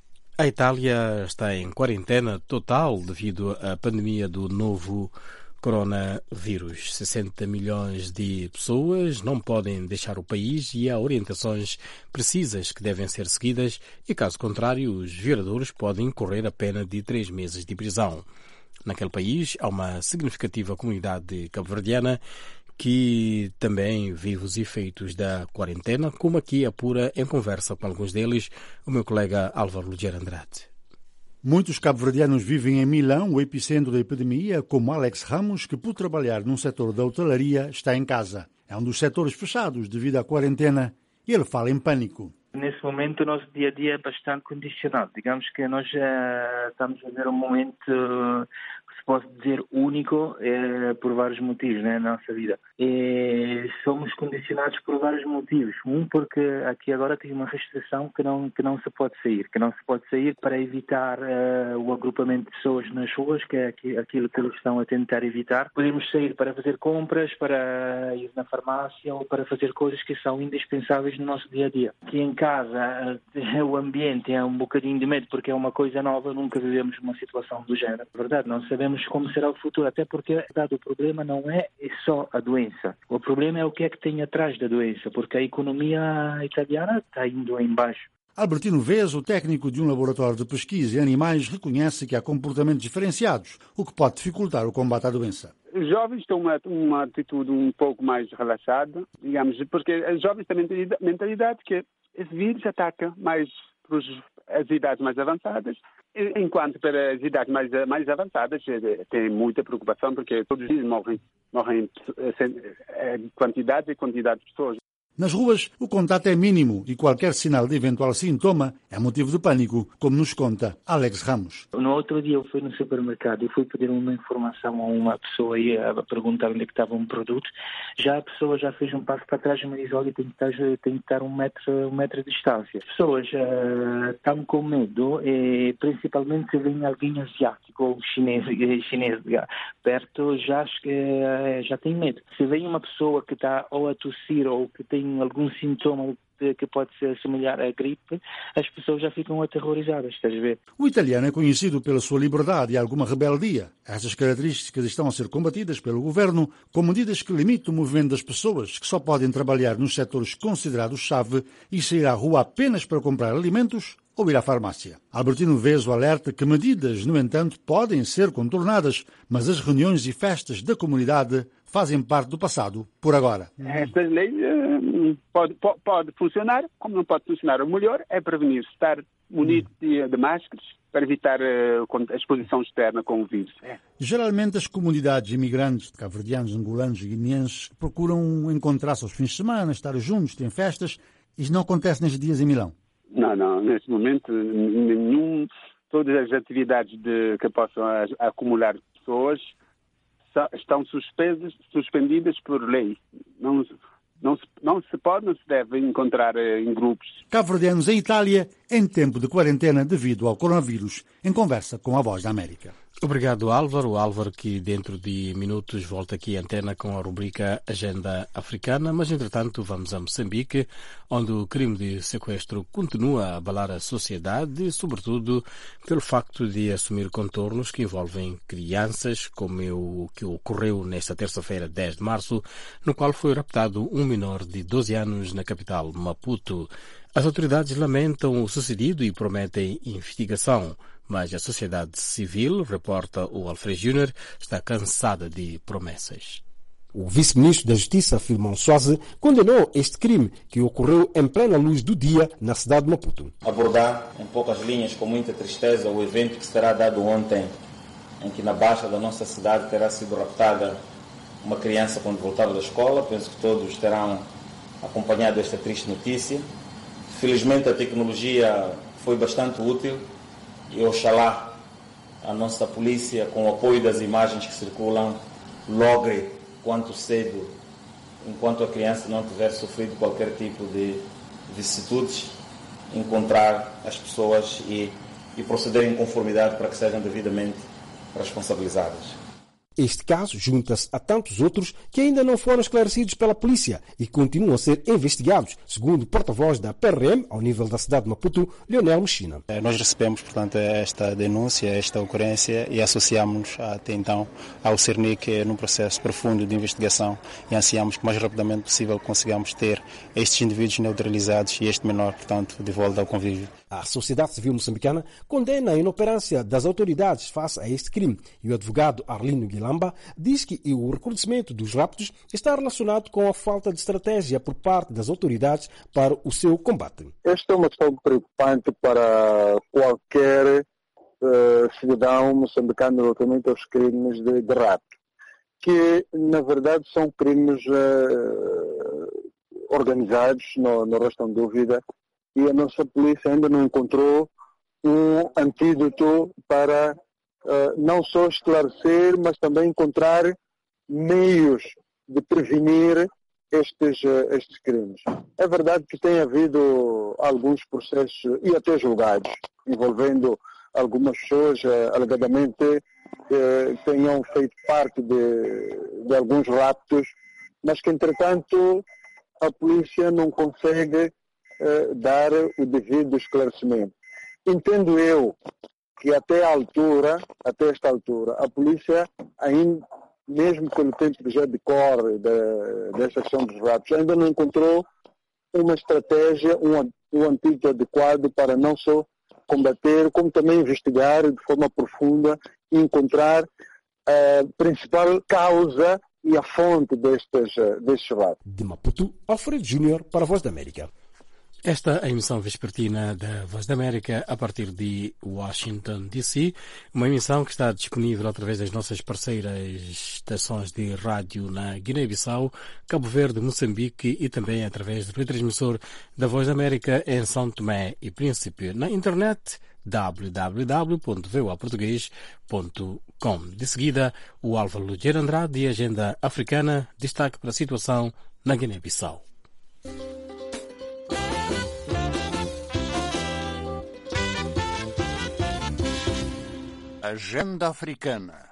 Speaker 1: A Itália está em quarentena total devido à pandemia do novo coronavírus. 60 milhões de pessoas não podem deixar o país e há orientações precisas que devem ser seguidas e, caso contrário, os violadores podem incorrer a pena de 3 meses de prisão. Naquele país há uma significativa comunidade cabo-verdiana que também vive os efeitos da quarentena, como aqui apura em conversa com alguns deles o meu colega Álvaro Lugero Andrade.
Speaker 2: Muitos cabo-verdianos vivem em Milão, o epicentro da epidemia, como Alex Ramos, que por trabalhar num setor da hotelaria está em casa. É um dos setores fechados devido à quarentena e ele fala em pânico.
Speaker 25: Nesse momento o nosso dia-a-dia é bastante condicionado. Digamos que nós estamos a ver um momento que se posso dizer, único por vários motivos, né, na nossa vida. E somos condicionados por vários motivos. Porque aqui agora tem uma restrição que não se pode sair. Que não se pode sair para evitar o agrupamento de pessoas nas ruas, que é aquilo que eles estão a tentar evitar. Podemos sair para fazer compras, para ir na farmácia ou para fazer coisas que são indispensáveis no nosso dia-a-dia. Aqui em casa o ambiente é um bocadinho de medo porque é uma coisa nova, nunca vivemos uma situação do género. É verdade, não sabemos como será o futuro, até porque o problema não é só a doença. O problema é o que é que tem atrás da doença, porque a economia italiana está indo em baixo.
Speaker 2: Albertino Veso, técnico de um laboratório de pesquisa em animais, reconhece que há comportamentos diferenciados, o que pode dificultar o combate à doença.
Speaker 26: Os jovens têm uma atitude um pouco mais relaxada, digamos, porque os jovens têm a mentalidade que esse vírus ataca mais para as idades mais avançadas, enquanto para as idades mais avançadas tem muita preocupação, porque todos os dias morrem quantidades e quantidades de pessoas.
Speaker 2: Nas ruas, o contato é mínimo e qualquer sinal de eventual sintoma é motivo de pânico, como nos conta Alex Ramos.
Speaker 25: No outro dia eu fui no supermercado e fui pedir uma informação a uma pessoa e a perguntar onde é que estava um produto. Já a pessoa já fez um passo para trás e me diz, olha, tem que estar um metro de distância. As pessoas estão com medo, principalmente se vem alguém asiático ou chinês perto, já tem medo. Se vem uma pessoa que está ou a tossir ou que tem algum sintoma que pode se assemelhar à gripe, as pessoas já ficam aterrorizadas, estás a ver?
Speaker 2: O italiano é conhecido pela sua liberdade e alguma rebeldia. Estas características estão a ser combatidas pelo governo com medidas que limitam o movimento das pessoas, que só podem trabalhar nos setores considerados-chave e sair à rua apenas para comprar alimentos ou ir à farmácia. Albertino Veso alerta que medidas, no entanto, podem ser contornadas, mas as reuniões e festas da comunidade fazem parte do passado, por agora.
Speaker 26: Estas leis pode funcionar, como não pode funcionar. O melhor é prevenir, estar munido de máscaras para evitar a exposição externa com o vírus.
Speaker 2: Geralmente as comunidades imigrantes, cabo-verdianos, angolanos e guineenses, procuram encontrar-se aos fins de semana, estar juntos, têm festas. Isso não acontece nestes dias em Milão?
Speaker 26: Não, neste momento todas as atividades que possam acumular pessoas estão suspendidas por lei. Não se deve encontrar em grupos.
Speaker 2: Cabo-verdianos em Itália em tempo de quarentena devido ao coronavírus, em conversa com a Voz da América.
Speaker 1: Obrigado, Álvaro. O Álvaro que dentro de minutos volta aqui à antena com a rubrica Agenda Africana, mas entretanto vamos a Moçambique, onde o crime de sequestro continua a abalar a sociedade, sobretudo pelo facto de assumir contornos que envolvem crianças, como o que ocorreu nesta terça-feira, 10 de março, no qual foi raptado um menor de 12 anos na capital, Maputo. As autoridades lamentam o sucedido e prometem investigação, mas a sociedade civil, reporta o Alfredo Júnior, está cansada de promessas.
Speaker 3: O vice-ministro da Justiça, Filmon Soase, condenou este crime que ocorreu em plena luz do dia na cidade de Maputo.
Speaker 7: Abordar em poucas linhas, com muita tristeza, o evento que será dado ontem, em que na baixa da nossa cidade terá sido raptada uma criança quando voltava da escola. Penso que todos terão acompanhado esta triste notícia. Felizmente a tecnologia foi bastante útil e oxalá a nossa polícia, com o apoio das imagens que circulam, logre quanto cedo, enquanto a criança não tiver sofrido qualquer tipo de vicissitudes, encontrar as pessoas e proceder em conformidade para que sejam devidamente responsabilizadas.
Speaker 3: Este caso junta-se a tantos outros que ainda não foram esclarecidos pela polícia e continuam a ser investigados, segundo o porta-voz da PRM, ao nível da cidade de Maputo, Leonel Mechina.
Speaker 23: Nós recebemos, portanto, esta denúncia, esta ocorrência e associamos até então ao CERNIC num processo profundo de investigação e ansiamos que o mais rapidamente possível consigamos ter estes indivíduos neutralizados e este menor, portanto, de volta ao convívio.
Speaker 3: A sociedade civil moçambicana condena a inoperância das autoridades face a este crime e o advogado Arlindo Guilamba diz que o recrudescimento dos raptos está relacionado com a falta de estratégia por parte das autoridades para o seu combate.
Speaker 24: Esta é uma questão preocupante para qualquer cidadão moçambicano relativamente aos crimes de rapto, que na verdade são crimes organizados, não restam dúvida, e a nossa polícia ainda não encontrou um antídoto para não só esclarecer, mas também encontrar meios de prevenir estes crimes. É verdade que tem havido alguns processos e até julgados envolvendo algumas pessoas alegadamente tenham feito parte de alguns raptos, mas que entretanto a polícia não consegue dar o devido esclarecimento. Entendo eu que até esta altura, a polícia ainda, mesmo pelo tempo que já decorre desta questão dos raptos, ainda não encontrou uma estratégia, um antídoto adequado para não só combater, como também investigar de forma profunda e encontrar a principal causa e a fonte destes raptos.
Speaker 3: De Maputo, Alfredo Júnior para a Voz da América.
Speaker 1: Esta é a emissão vespertina da Voz da América a partir de Washington, D.C., uma emissão que está disponível através das nossas parceiras estações de rádio na Guiné-Bissau, Cabo Verde, Moçambique e também através do retransmissor da Voz da América em São Tomé e Príncipe. Na internet, www.voaportugues.com. De seguida, o Álvaro Lugeiro Andrade e a Agenda Africana, destaque para a situação na Guiné-Bissau.
Speaker 2: Agenda Africana.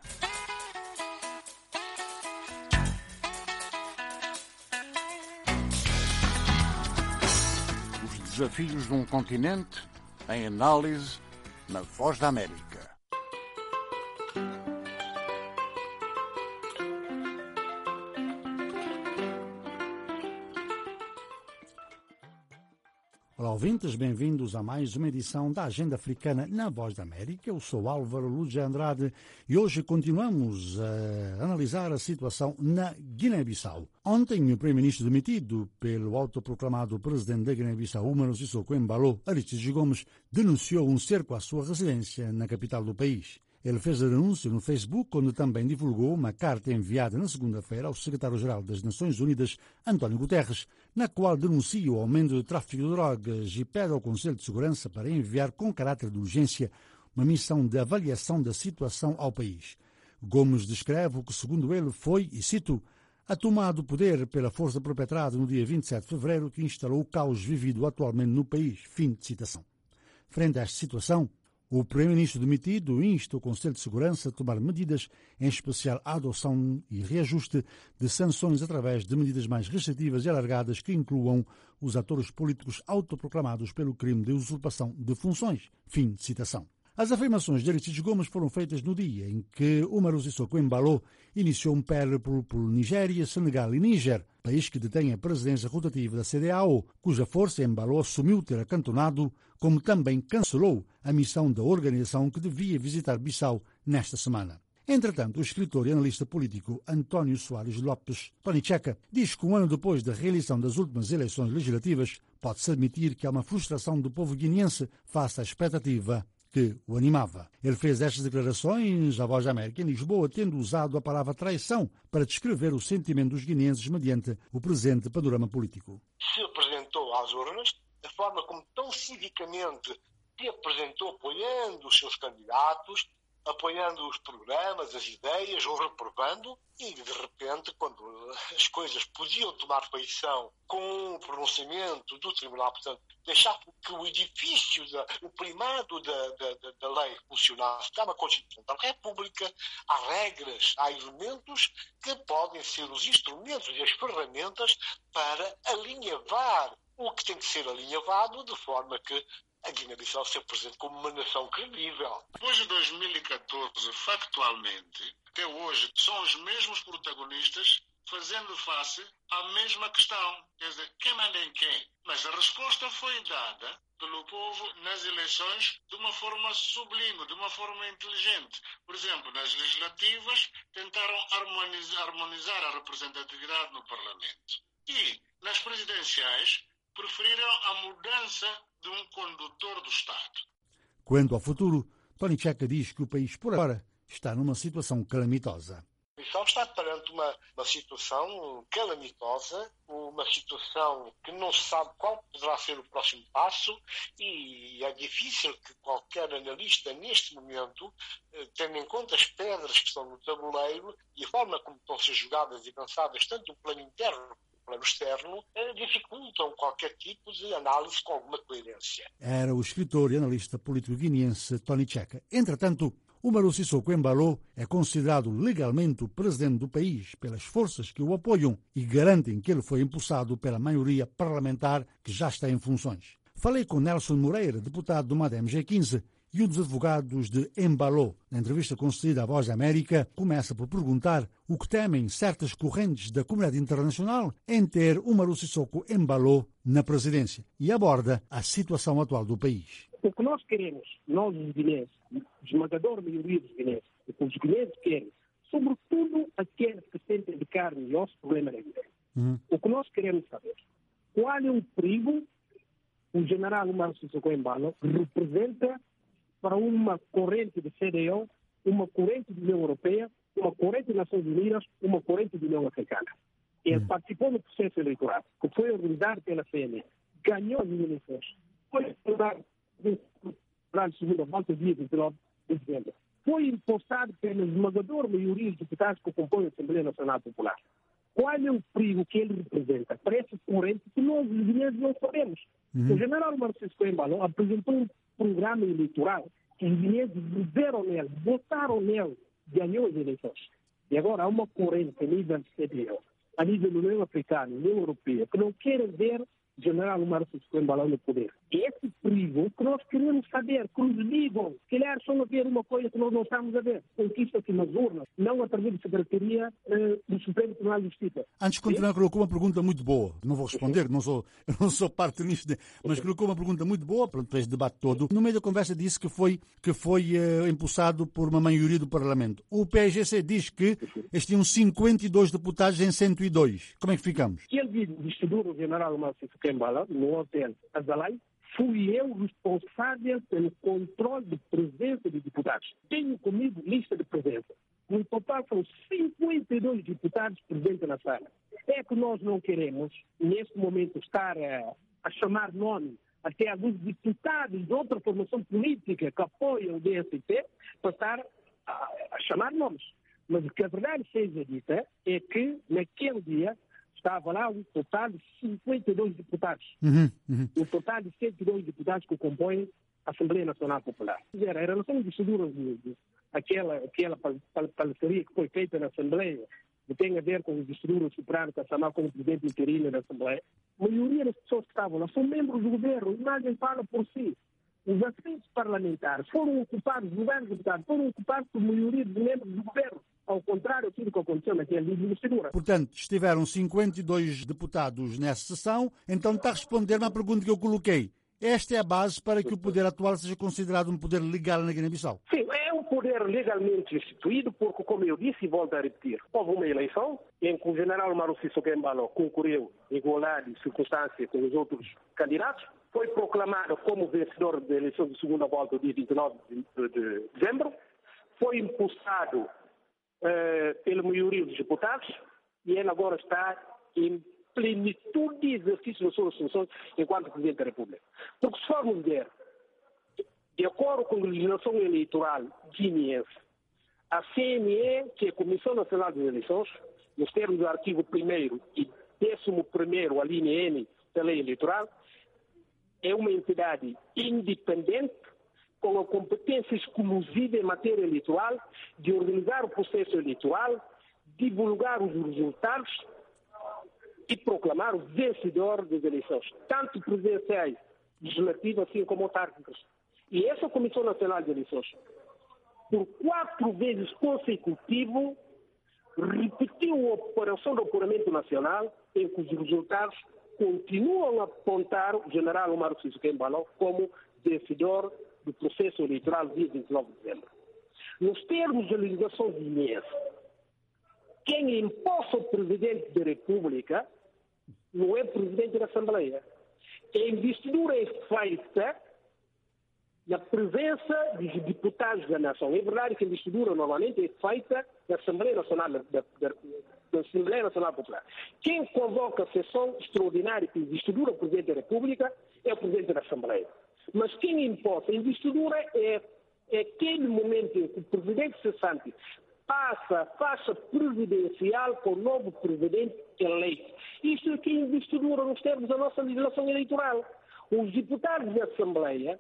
Speaker 2: Os desafios de um continente em análise na Voz da América.
Speaker 5: Olá, ouvintes, bem-vindos a mais uma edição da Agenda Africana na Voz da América. Eu sou Álvaro Lúcio Andrade e hoje continuamos a analisar a situação na Guiné-Bissau. Ontem, o primeiro-ministro demitido pelo autoproclamado presidente da Guiné-Bissau, Umaro Sissoko Embalo, Aristides Gomes, denunciou um cerco à sua residência na capital do país. Ele fez a denúncia no Facebook, onde também divulgou uma carta enviada na segunda-feira ao secretário-geral das Nações Unidas, António Guterres, na qual denuncia o aumento do tráfico de drogas e pede ao Conselho de Segurança para enviar com caráter de urgência uma missão de avaliação da situação ao país. Gomes descreve o que, segundo ele, foi, e cito, a tomada do poder pela força perpetrada no dia 27 de fevereiro que instalou o caos vivido atualmente no país. Fim de citação. Frente a esta situação, o primeiro-ministro demitido insta o Conselho de Segurança a tomar medidas, em especial a adoção e reajuste de sanções através de medidas mais restritivas e alargadas que incluam os atores políticos autoproclamados pelo crime de usurpação de funções. Fim de citação. As afirmações de Aristides Gomes foram feitas no dia em que Umaro Sissoko Embalo iniciou um périplo por Nigéria, Senegal e Níger, país que detém a presidência rotativa da CEDEAO, cuja força Embalo assumiu ter acantonado, como também cancelou a missão da organização que devia visitar Bissau nesta semana. Entretanto, o escritor e analista político António Soares Lopes, Tony Checa, diz que um ano depois da reeleição das últimas eleições legislativas, pode-se admitir que há uma frustração do povo guineense face à expectativa que o animava. Ele fez estas declarações à Voz da América em Lisboa, tendo usado a palavra traição para descrever o sentimento dos guineenses mediante o presente panorama político.
Speaker 15: Se apresentou às urnas, da forma como tão civicamente se apresentou apoiando os seus candidatos, apoiando os programas, as ideias, ou reprovando, e de repente, quando as coisas podiam tomar feição com o pronunciamento do Tribunal, portanto, deixar que o edifício, o primado da lei funcionasse, há uma Constituição da República, há regras, há elementos que podem ser os instrumentos e as ferramentas para alinhavar o que tem que ser alinhavado, de forma que a Guiné-Bissau se apresenta como uma nação credível.
Speaker 16: Depois de 2014, factualmente, até hoje, são os mesmos protagonistas fazendo face à mesma questão. Quer dizer, quem manda em quem? Mas a resposta foi dada pelo povo nas eleições de uma forma sublime, de uma forma inteligente. Por exemplo, nas legislativas, tentaram harmonizar a representatividade no Parlamento. E, nas presidenciais, preferiram a mudança de um condutor do Estado.
Speaker 5: Quanto ao futuro, Tony Checa diz que o país, por agora, está numa situação calamitosa.
Speaker 15: A Comissão está perante uma situação calamitosa, uma situação que não se sabe qual poderá ser o próximo passo e é difícil que qualquer analista neste momento, tendo em conta as pedras que estão no tabuleiro e a forma como estão a ser jogadas e lançadas tanto no plano interno como no plano externo, dificultam qualquer tipo de análise com alguma coerência.
Speaker 2: Era o escritor e analista político guineense Tony Cheka. Entretanto, Umaru Sissoko Embalo é considerado legalmente o presidente do país pelas forças que o apoiam e garantem que ele foi impulsado pela maioria parlamentar que já está em funções. Falei com Nelson Moreira, deputado do MAD MG15 e um dos advogados de Embalo. Na entrevista concedida à Voz da América, começa por perguntar o que temem certas correntes da comunidade internacional em ter Umaru Sissoko Embalo na presidência e aborda a situação atual do país.
Speaker 6: O que nós queremos, nós os guineenses, esmagadora maioria dos guineenses, o que os guineenses querem, sobretudo aqueles que sentem de carne e osso problema da vida. O que nós queremos saber, qual é o perigo o general Umaru Sissoko Embalo representa para uma corrente de CDO, uma corrente da União Europeia, uma corrente das Nações Unidas, uma corrente da União Africana. Ele participou no processo eleitoral, que foi organizado pela CNE, ganhou as eleições, foi organizado na segunda volta, dia 29 de dezembro. Foi impostado pela esmagadora maioria dos deputados que compõem a Assembleia Nacional Popular. Qual é o perigo que ele representa para essa corrente que nós, os guineenses, não sabemos? O general Umaru Sissoko Embalo apresentou um programa eleitoral que os guineenses viveram nele, votaram nele, ganhou as eleições. E agora há uma corrente a nível de CDO, a nível da União Africana, União Europeia, que não querem ver o general Umaru Sissoko Embalo no poder. Esse perigo que nós queremos saber, que nos digam, se calhar estão a ver uma coisa que nós não estamos a ver. Conquista aqui nas urnas, não através da Secretaria do Supremo Tribunal de Justiça.
Speaker 2: Antes de continuar, colocou uma pergunta muito boa. Não vou responder, eu não sou parte nisto, mas colocou uma pergunta muito boa para este debate todo. No meio da conversa disse que foi impulsado por uma maioria do Parlamento. O PSGC diz que eles tinham 52 deputados em 102. Como é que ficamos?
Speaker 6: Ele distribuiu o general Umaru Sissoko Embalo no hotel Azalai. Fui eu responsável pelo controle de presença de deputados. Tenho comigo lista de presença. No total são 52 deputados presentes na sala. É que nós não queremos, neste momento, estar a chamar nome até alguns deputados de outra formação política que apoiam o DSP para estar a chamar nomes. Mas o que a verdade seja dita é que, naquele dia, estava lá um total de 52 deputados. Um total de 102 deputados que compõem a Assembleia Nacional Popular. Era a relação de estruturas aquela parceria que foi feita na Assembleia, que tem a ver com os distritos superados, que chamar como presidente interino da Assembleia. A maioria das pessoas que estavam lá são membros do governo, a imagem fala por si. Os assentos parlamentares foram ocupados, os lugares de deputados foram ocupados por maioria dos membros do governo. Ao contrário daquilo que aconteceu naquele dia de investidura.
Speaker 2: Portanto, estiveram 52 deputados nessa sessão, então está a responder-me à pergunta que eu coloquei. Esta é a base para que o poder atual seja considerado um poder legal na Guiné-Bissau?
Speaker 6: Sim, é um poder legalmente instituído, porque, como eu disse e volto a repetir, houve uma eleição em que o general Umaru Sissoko Embalo concorreu em igualdade de circunstância com os outros candidatos, foi proclamado como vencedor da eleição de segunda volta, dia 29 de dezembro, foi impulsado pela maioria dos deputados e ele agora está em plenitude de exercício das suas funções enquanto Presidente da República. Porque se formos ver, de acordo com a legislação eleitoral guineense, a CNE, que é a Comissão Nacional das Eleições, nos termos do artigo 1º e 11º, a linha N da lei eleitoral, é uma entidade independente com a competência exclusiva em matéria eleitoral de organizar o processo eleitoral, divulgar os resultados e proclamar o vencedor das eleições, tanto presidenciais, legislativas, assim como autárquicas. E essa Comissão Nacional de Eleições, por 4 vezes consecutivas, repetiu a operação de apuramento nacional, em que os resultados continuam a apontar o general Umaru Sissoko Embalo como vencedor do processo eleitoral dia 29 de dezembro. Nos termos da legislação guineense, quem imposta o Presidente da República não é Presidente da Assembleia. A investidura é feita na presença dos deputados da nação. É verdade que a investidura normalmente é feita na Assembleia Nacional, da Assembleia Nacional Popular. Quem convoca a sessão extraordinária de investidura do Presidente da República é o Presidente da Assembleia. Mas quem impõe a investidura é aquele momento em que o Presidente cessante passa a faixa presidencial com o novo Presidente eleito. Isto é que é investidura nos termos da nossa legislação eleitoral. Os deputados da Assembleia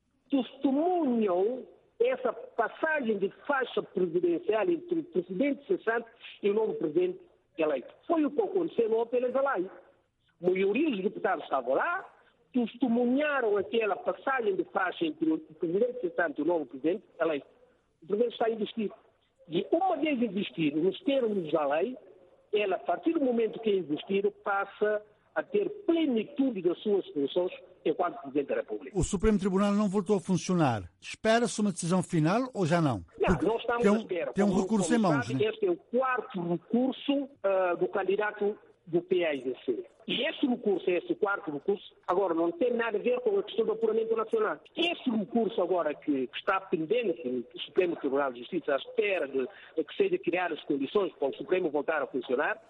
Speaker 6: testemunham essa passagem de faixa presidencial entre o Presidente cessante e o novo Presidente eleito. Foi o que aconteceu no Opel Zalai. A maioria dos deputados estavam lá, testemunharam aquela passagem de faixa entre o Presidente cessante e o novo Presidente eleito. O Presidente está a investir. E uma vez investido nos termos da lei, ela, a partir do momento que é investido, passa a ter plenitude das suas funções enquanto Presidente da República.
Speaker 2: O Supremo Tribunal não voltou a funcionar. Espera-se uma decisão final ou já não?
Speaker 6: Não estamos à espera.
Speaker 2: Tem um recurso em mãos.
Speaker 6: Sabe, este é o quarto recurso do candidato do PAIGC. E este recurso, este quarto recurso, agora não tem nada a ver com a questão do apuramento nacional. Este recurso agora que está pendente do Supremo Tribunal de Justiça, à espera de que sejam criadas as condições para o Supremo voltar a funcionar,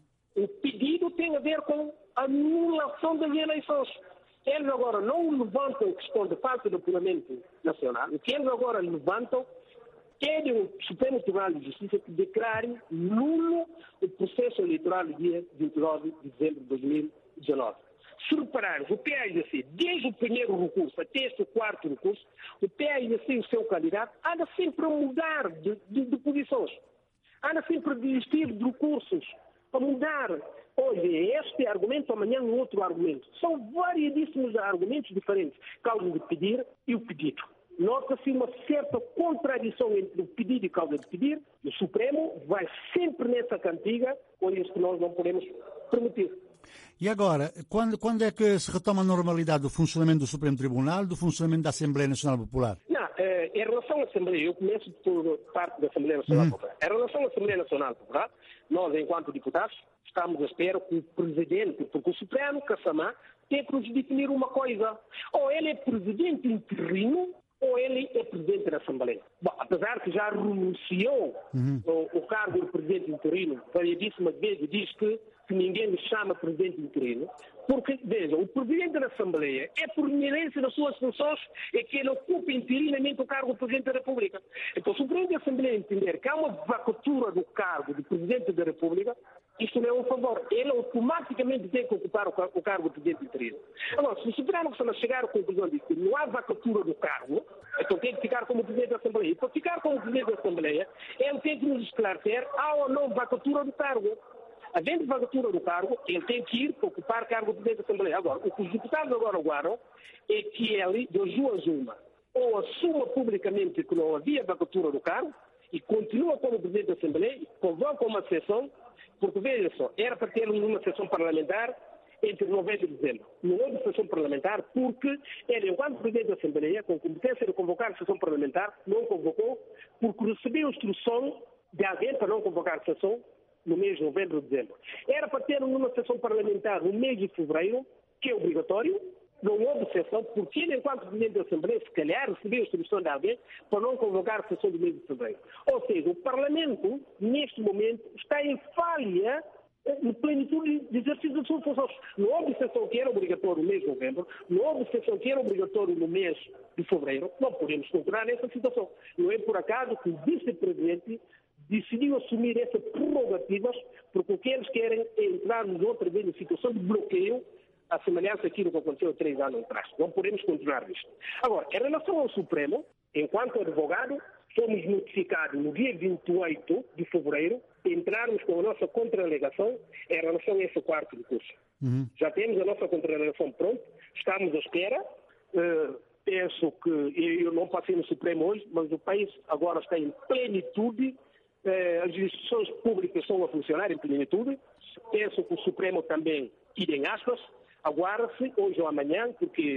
Speaker 6: o pedido tem a ver com a anulação das eleições. Eles agora não levantam a questão de falta de apuramento nacional. O que eles agora levantam é o Supremo Tribunal de Justiça que declare nulo o processo eleitoral do dia 29 de dezembro de 2019. Se repararmos, o PAIGC, desde o primeiro recurso até este quarto recurso, o PAIGC e o seu candidato anda sempre a mudar de posições. Anda sempre a desistir de recursos, a mudar. Hoje é este argumento, amanhã um outro argumento. São variedíssimos argumentos diferentes, causa de pedir e o pedido. Nota-se uma certa contradição entre o pedido e causa de pedir. O Supremo vai sempre nessa cantiga, coisas que nós não podemos permitir.
Speaker 2: E agora, quando é que se retoma a normalidade do funcionamento do Supremo Tribunal, do funcionamento da Assembleia Nacional Popular?
Speaker 6: Não, em relação à Assembleia, eu começo por parte da Assembleia Nacional Popular. Em relação à Assembleia Nacional Popular, nós, enquanto deputados, estamos à espera que o Presidente, porque o Supremo, Kassamá, tem que nos definir uma coisa. Ou ele é Presidente interino, ou ele é Presidente da Assembleia. Bom, apesar que já renunciou o cargo de Presidente interino, variedíssimas vezes diz que ninguém me chama Presidente interino, porque, veja, o Presidente da Assembleia é por inerência das suas funções é que ele ocupa interinamente o cargo de Presidente da República. Então, se o Presidente da Assembleia entender que há uma vacatura do cargo de Presidente da República, isto não é um favor. Ele automaticamente tem que ocupar o cargo de Presidente interino. Agora, se o Supremo chegar à conclusão de que não há vacatura do cargo, então tem que ficar como Presidente da Assembleia. E para ficar como Presidente da Assembleia, ele tem que nos esclarecer há ou não vacatura do cargo. Havendo vacatura do cargo, ele tem que ir para ocupar cargo de Presidente da Assembleia. Agora, o que os deputados agora aguardam é que ele, de duas uma, ou assuma publicamente que não havia vacatura do cargo e continua como Presidente da Assembleia e convoca uma sessão, porque, veja só, era para ter uma sessão parlamentar entre novembro e dezembro. Não houve sessão parlamentar porque ele, enquanto Presidente da Assembleia, com competência de convocar sessão parlamentar, não convocou porque recebeu instrução de alguém para não convocar sessão no mês de novembro e dezembro. Era para ter uma sessão parlamentar no mês de fevereiro, que é obrigatório, não houve sessão, porque ele, enquanto Presidente da Assembleia, se calhar recebeu a instrução de alguém para não convocar a sessão do mês de fevereiro. Ou seja, o Parlamento, neste momento, está em falha no plenitude de exercício das suas funções. Não houve sessão que era obrigatório no mês de novembro, não houve sessão que era obrigatório no mês de fevereiro. Não podemos continuar nessa situação. Não é por acaso que o Vice-Presidente decidiu assumir essas prerrogativas, porque o que eles querem é entrarmos outra vez em situação de bloqueio, a semelhança daquilo que aconteceu há 3 anos atrás. Não podemos continuar nisto. Agora, em relação ao Supremo, enquanto advogado, fomos notificados no dia 28 de fevereiro de entrarmos com a nossa contra-alegação em relação a esse quarto recurso. Já temos a nossa contra-alegação pronta, estamos à espera. Penso que eu não passei no Supremo hoje, mas o país agora está em plenitude. As instituições públicas estão a funcionar em plenitude. Penso que o Supremo também, idem aspas, aguarda-se hoje ou amanhã, porque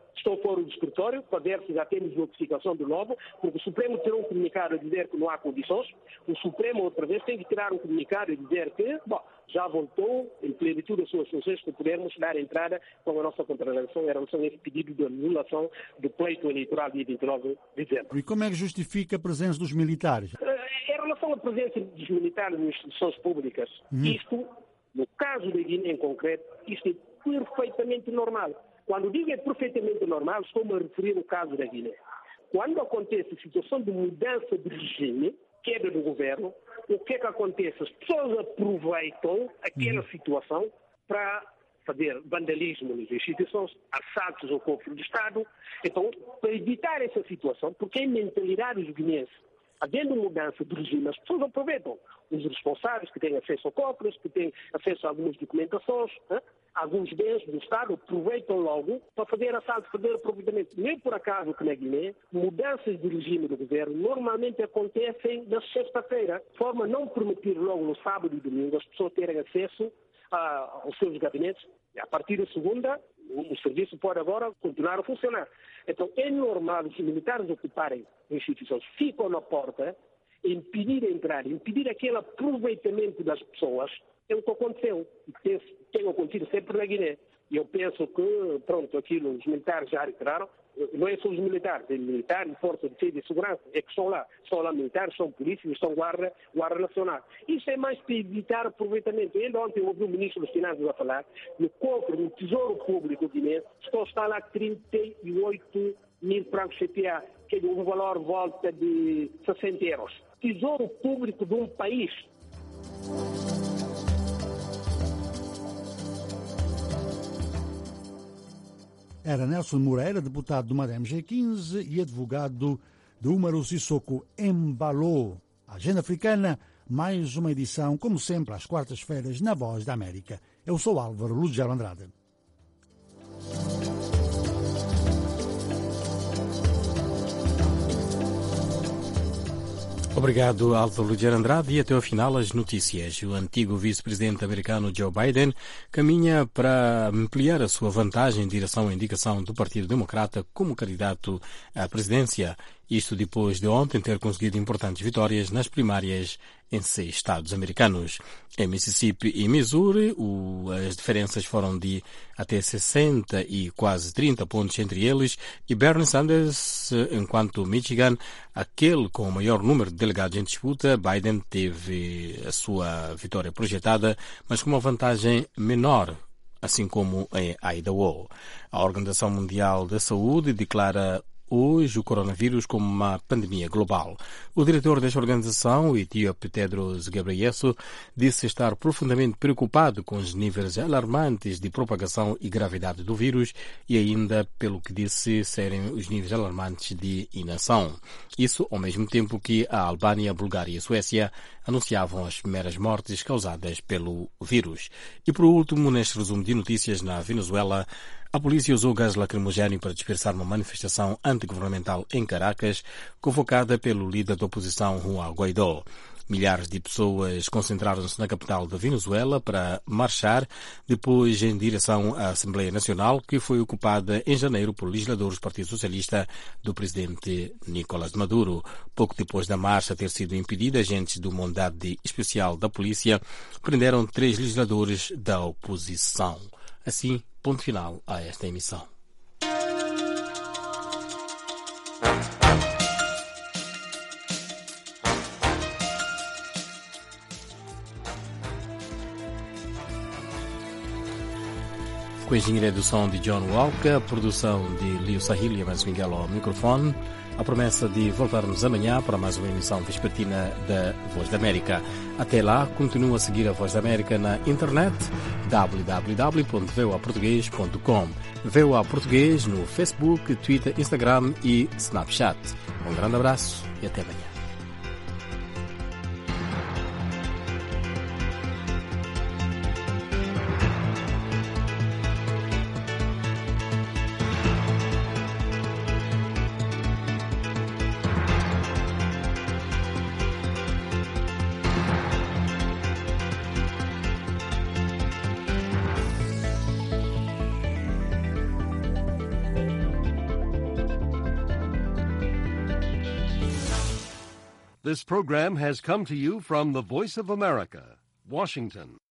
Speaker 6: Estou fora do escritório para ver se já temos notificação de novo, porque o Supremo terá um comunicado a dizer que não há condições. O Supremo, outra vez, tem que tirar um comunicado a dizer que, já voltou em plenitude das suas funções para podermos dar entrada com a nossa contrarrelação em relação a esse pedido de anulação do pleito eleitoral dia 29 de dezembro.
Speaker 2: E como é que justifica a presença dos militares?
Speaker 6: Em relação à presença dos militares nas instituições públicas, isto, no caso da Guiné em concreto, isto é perfeitamente normal. Quando digo é perfeitamente normal, estou-me a referir ao caso da Guiné. Quando acontece a situação de mudança de regime, queda do governo, o que é que acontece? As pessoas aproveitam aquela situação para fazer vandalismo nas instituições, assaltos ao cofre do Estado. Então, para evitar essa situação, porque é a mentalidade dos guineenses, havendo mudança de regime, as pessoas aproveitam. Os responsáveis que têm acesso a cofres, que têm acesso a algumas documentações, alguns bens do Estado, aproveitam logo para fazer assalto, fazer aproveitamento. Nem por acaso que na Guiné, mudanças de regime do governo normalmente acontecem na sexta-feira, de forma a não permitir logo no sábado e domingo as pessoas terem acesso aos seus gabinetes. A partir da segunda, o serviço pode agora continuar a funcionar. Então, é normal os militares ocuparem as instituições, ficam na porta, impedir a entrada, impedir aquele aproveitamento das pessoas. É o que aconteceu. Tem acontecido sempre na Guiné. E eu penso que, aquilo, os militares já retiraram. Não é só os militares, é militares, força de defesa e segurança, é que estão lá militares, são polícias, estão guarda nacional. Isso é mais para evitar aproveitamento. Ainda ontem ouvi o ministro dos Finanças a falar, no cofre do Tesouro Público guinense, está lá 38 mil francos CPA, que é um valor volta de 60 euros. Tesouro Público de um país.
Speaker 2: Era Nelson Moreira, deputado do Madem G15 e advogado de Umaru Sissoko Embalo. A Agenda Africana, mais uma edição, como sempre, às quartas-feiras, na Voz da América. Eu sou Álvaro Lugero Andrade.
Speaker 1: Obrigado, Álvaro Lugero Andrade. E até ao final as notícias. O antigo vice-presidente americano Joe Biden caminha para ampliar a sua vantagem em direção à indicação do Partido Democrata como candidato à presidência. Isto depois de ontem ter conseguido importantes vitórias nas primárias em 6 estados americanos. Em Mississippi e Missouri, as diferenças foram de até 60 e quase 30 pontos entre eles, e Bernie Sanders, enquanto Michigan, aquele com o maior número de delegados em disputa, Biden teve a sua vitória projetada, mas com uma vantagem menor, assim como em Idaho. A Organização Mundial da Saúde declara hoje o coronavírus como uma pandemia global. O diretor desta organização, o etíope Tedros Ghebreyesus, disse estar profundamente preocupado com os níveis alarmantes de propagação e gravidade do vírus e ainda, pelo que disse, serem os níveis alarmantes de inação. Isso ao mesmo tempo que a Albânia, a Bulgária e a Suécia anunciavam as primeiras mortes causadas pelo vírus. E por último, neste resumo de notícias, na Venezuela, a polícia usou gás lacrimogéneo para dispersar uma manifestação antigovernamental em Caracas, convocada pelo líder da oposição, Juan Guaidó. Milhares de pessoas concentraram-se na capital da Venezuela para marchar depois em direção à Assembleia Nacional, que foi ocupada em janeiro por legisladores do Partido Socialista do presidente Nicolás Maduro. Pouco depois da marcha ter sido impedida, agentes do Mandado Especial da Polícia prenderam 3 legisladores da oposição. Assim, ponto final a esta emissão. Com a engenharia do som de John Walker, a produção de Leo Sahil e Avanço Miguel ao microfone, a promessa de voltarmos amanhã para mais uma emissão vespertina da Voz da América. Até lá, continua a seguir a Voz da América na internet, www.voaportugues.com. VOA Português no Facebook, Twitter, Instagram e Snapchat. Um grande abraço e até amanhã.
Speaker 10: This program has come to you from the Voice of America, Washington.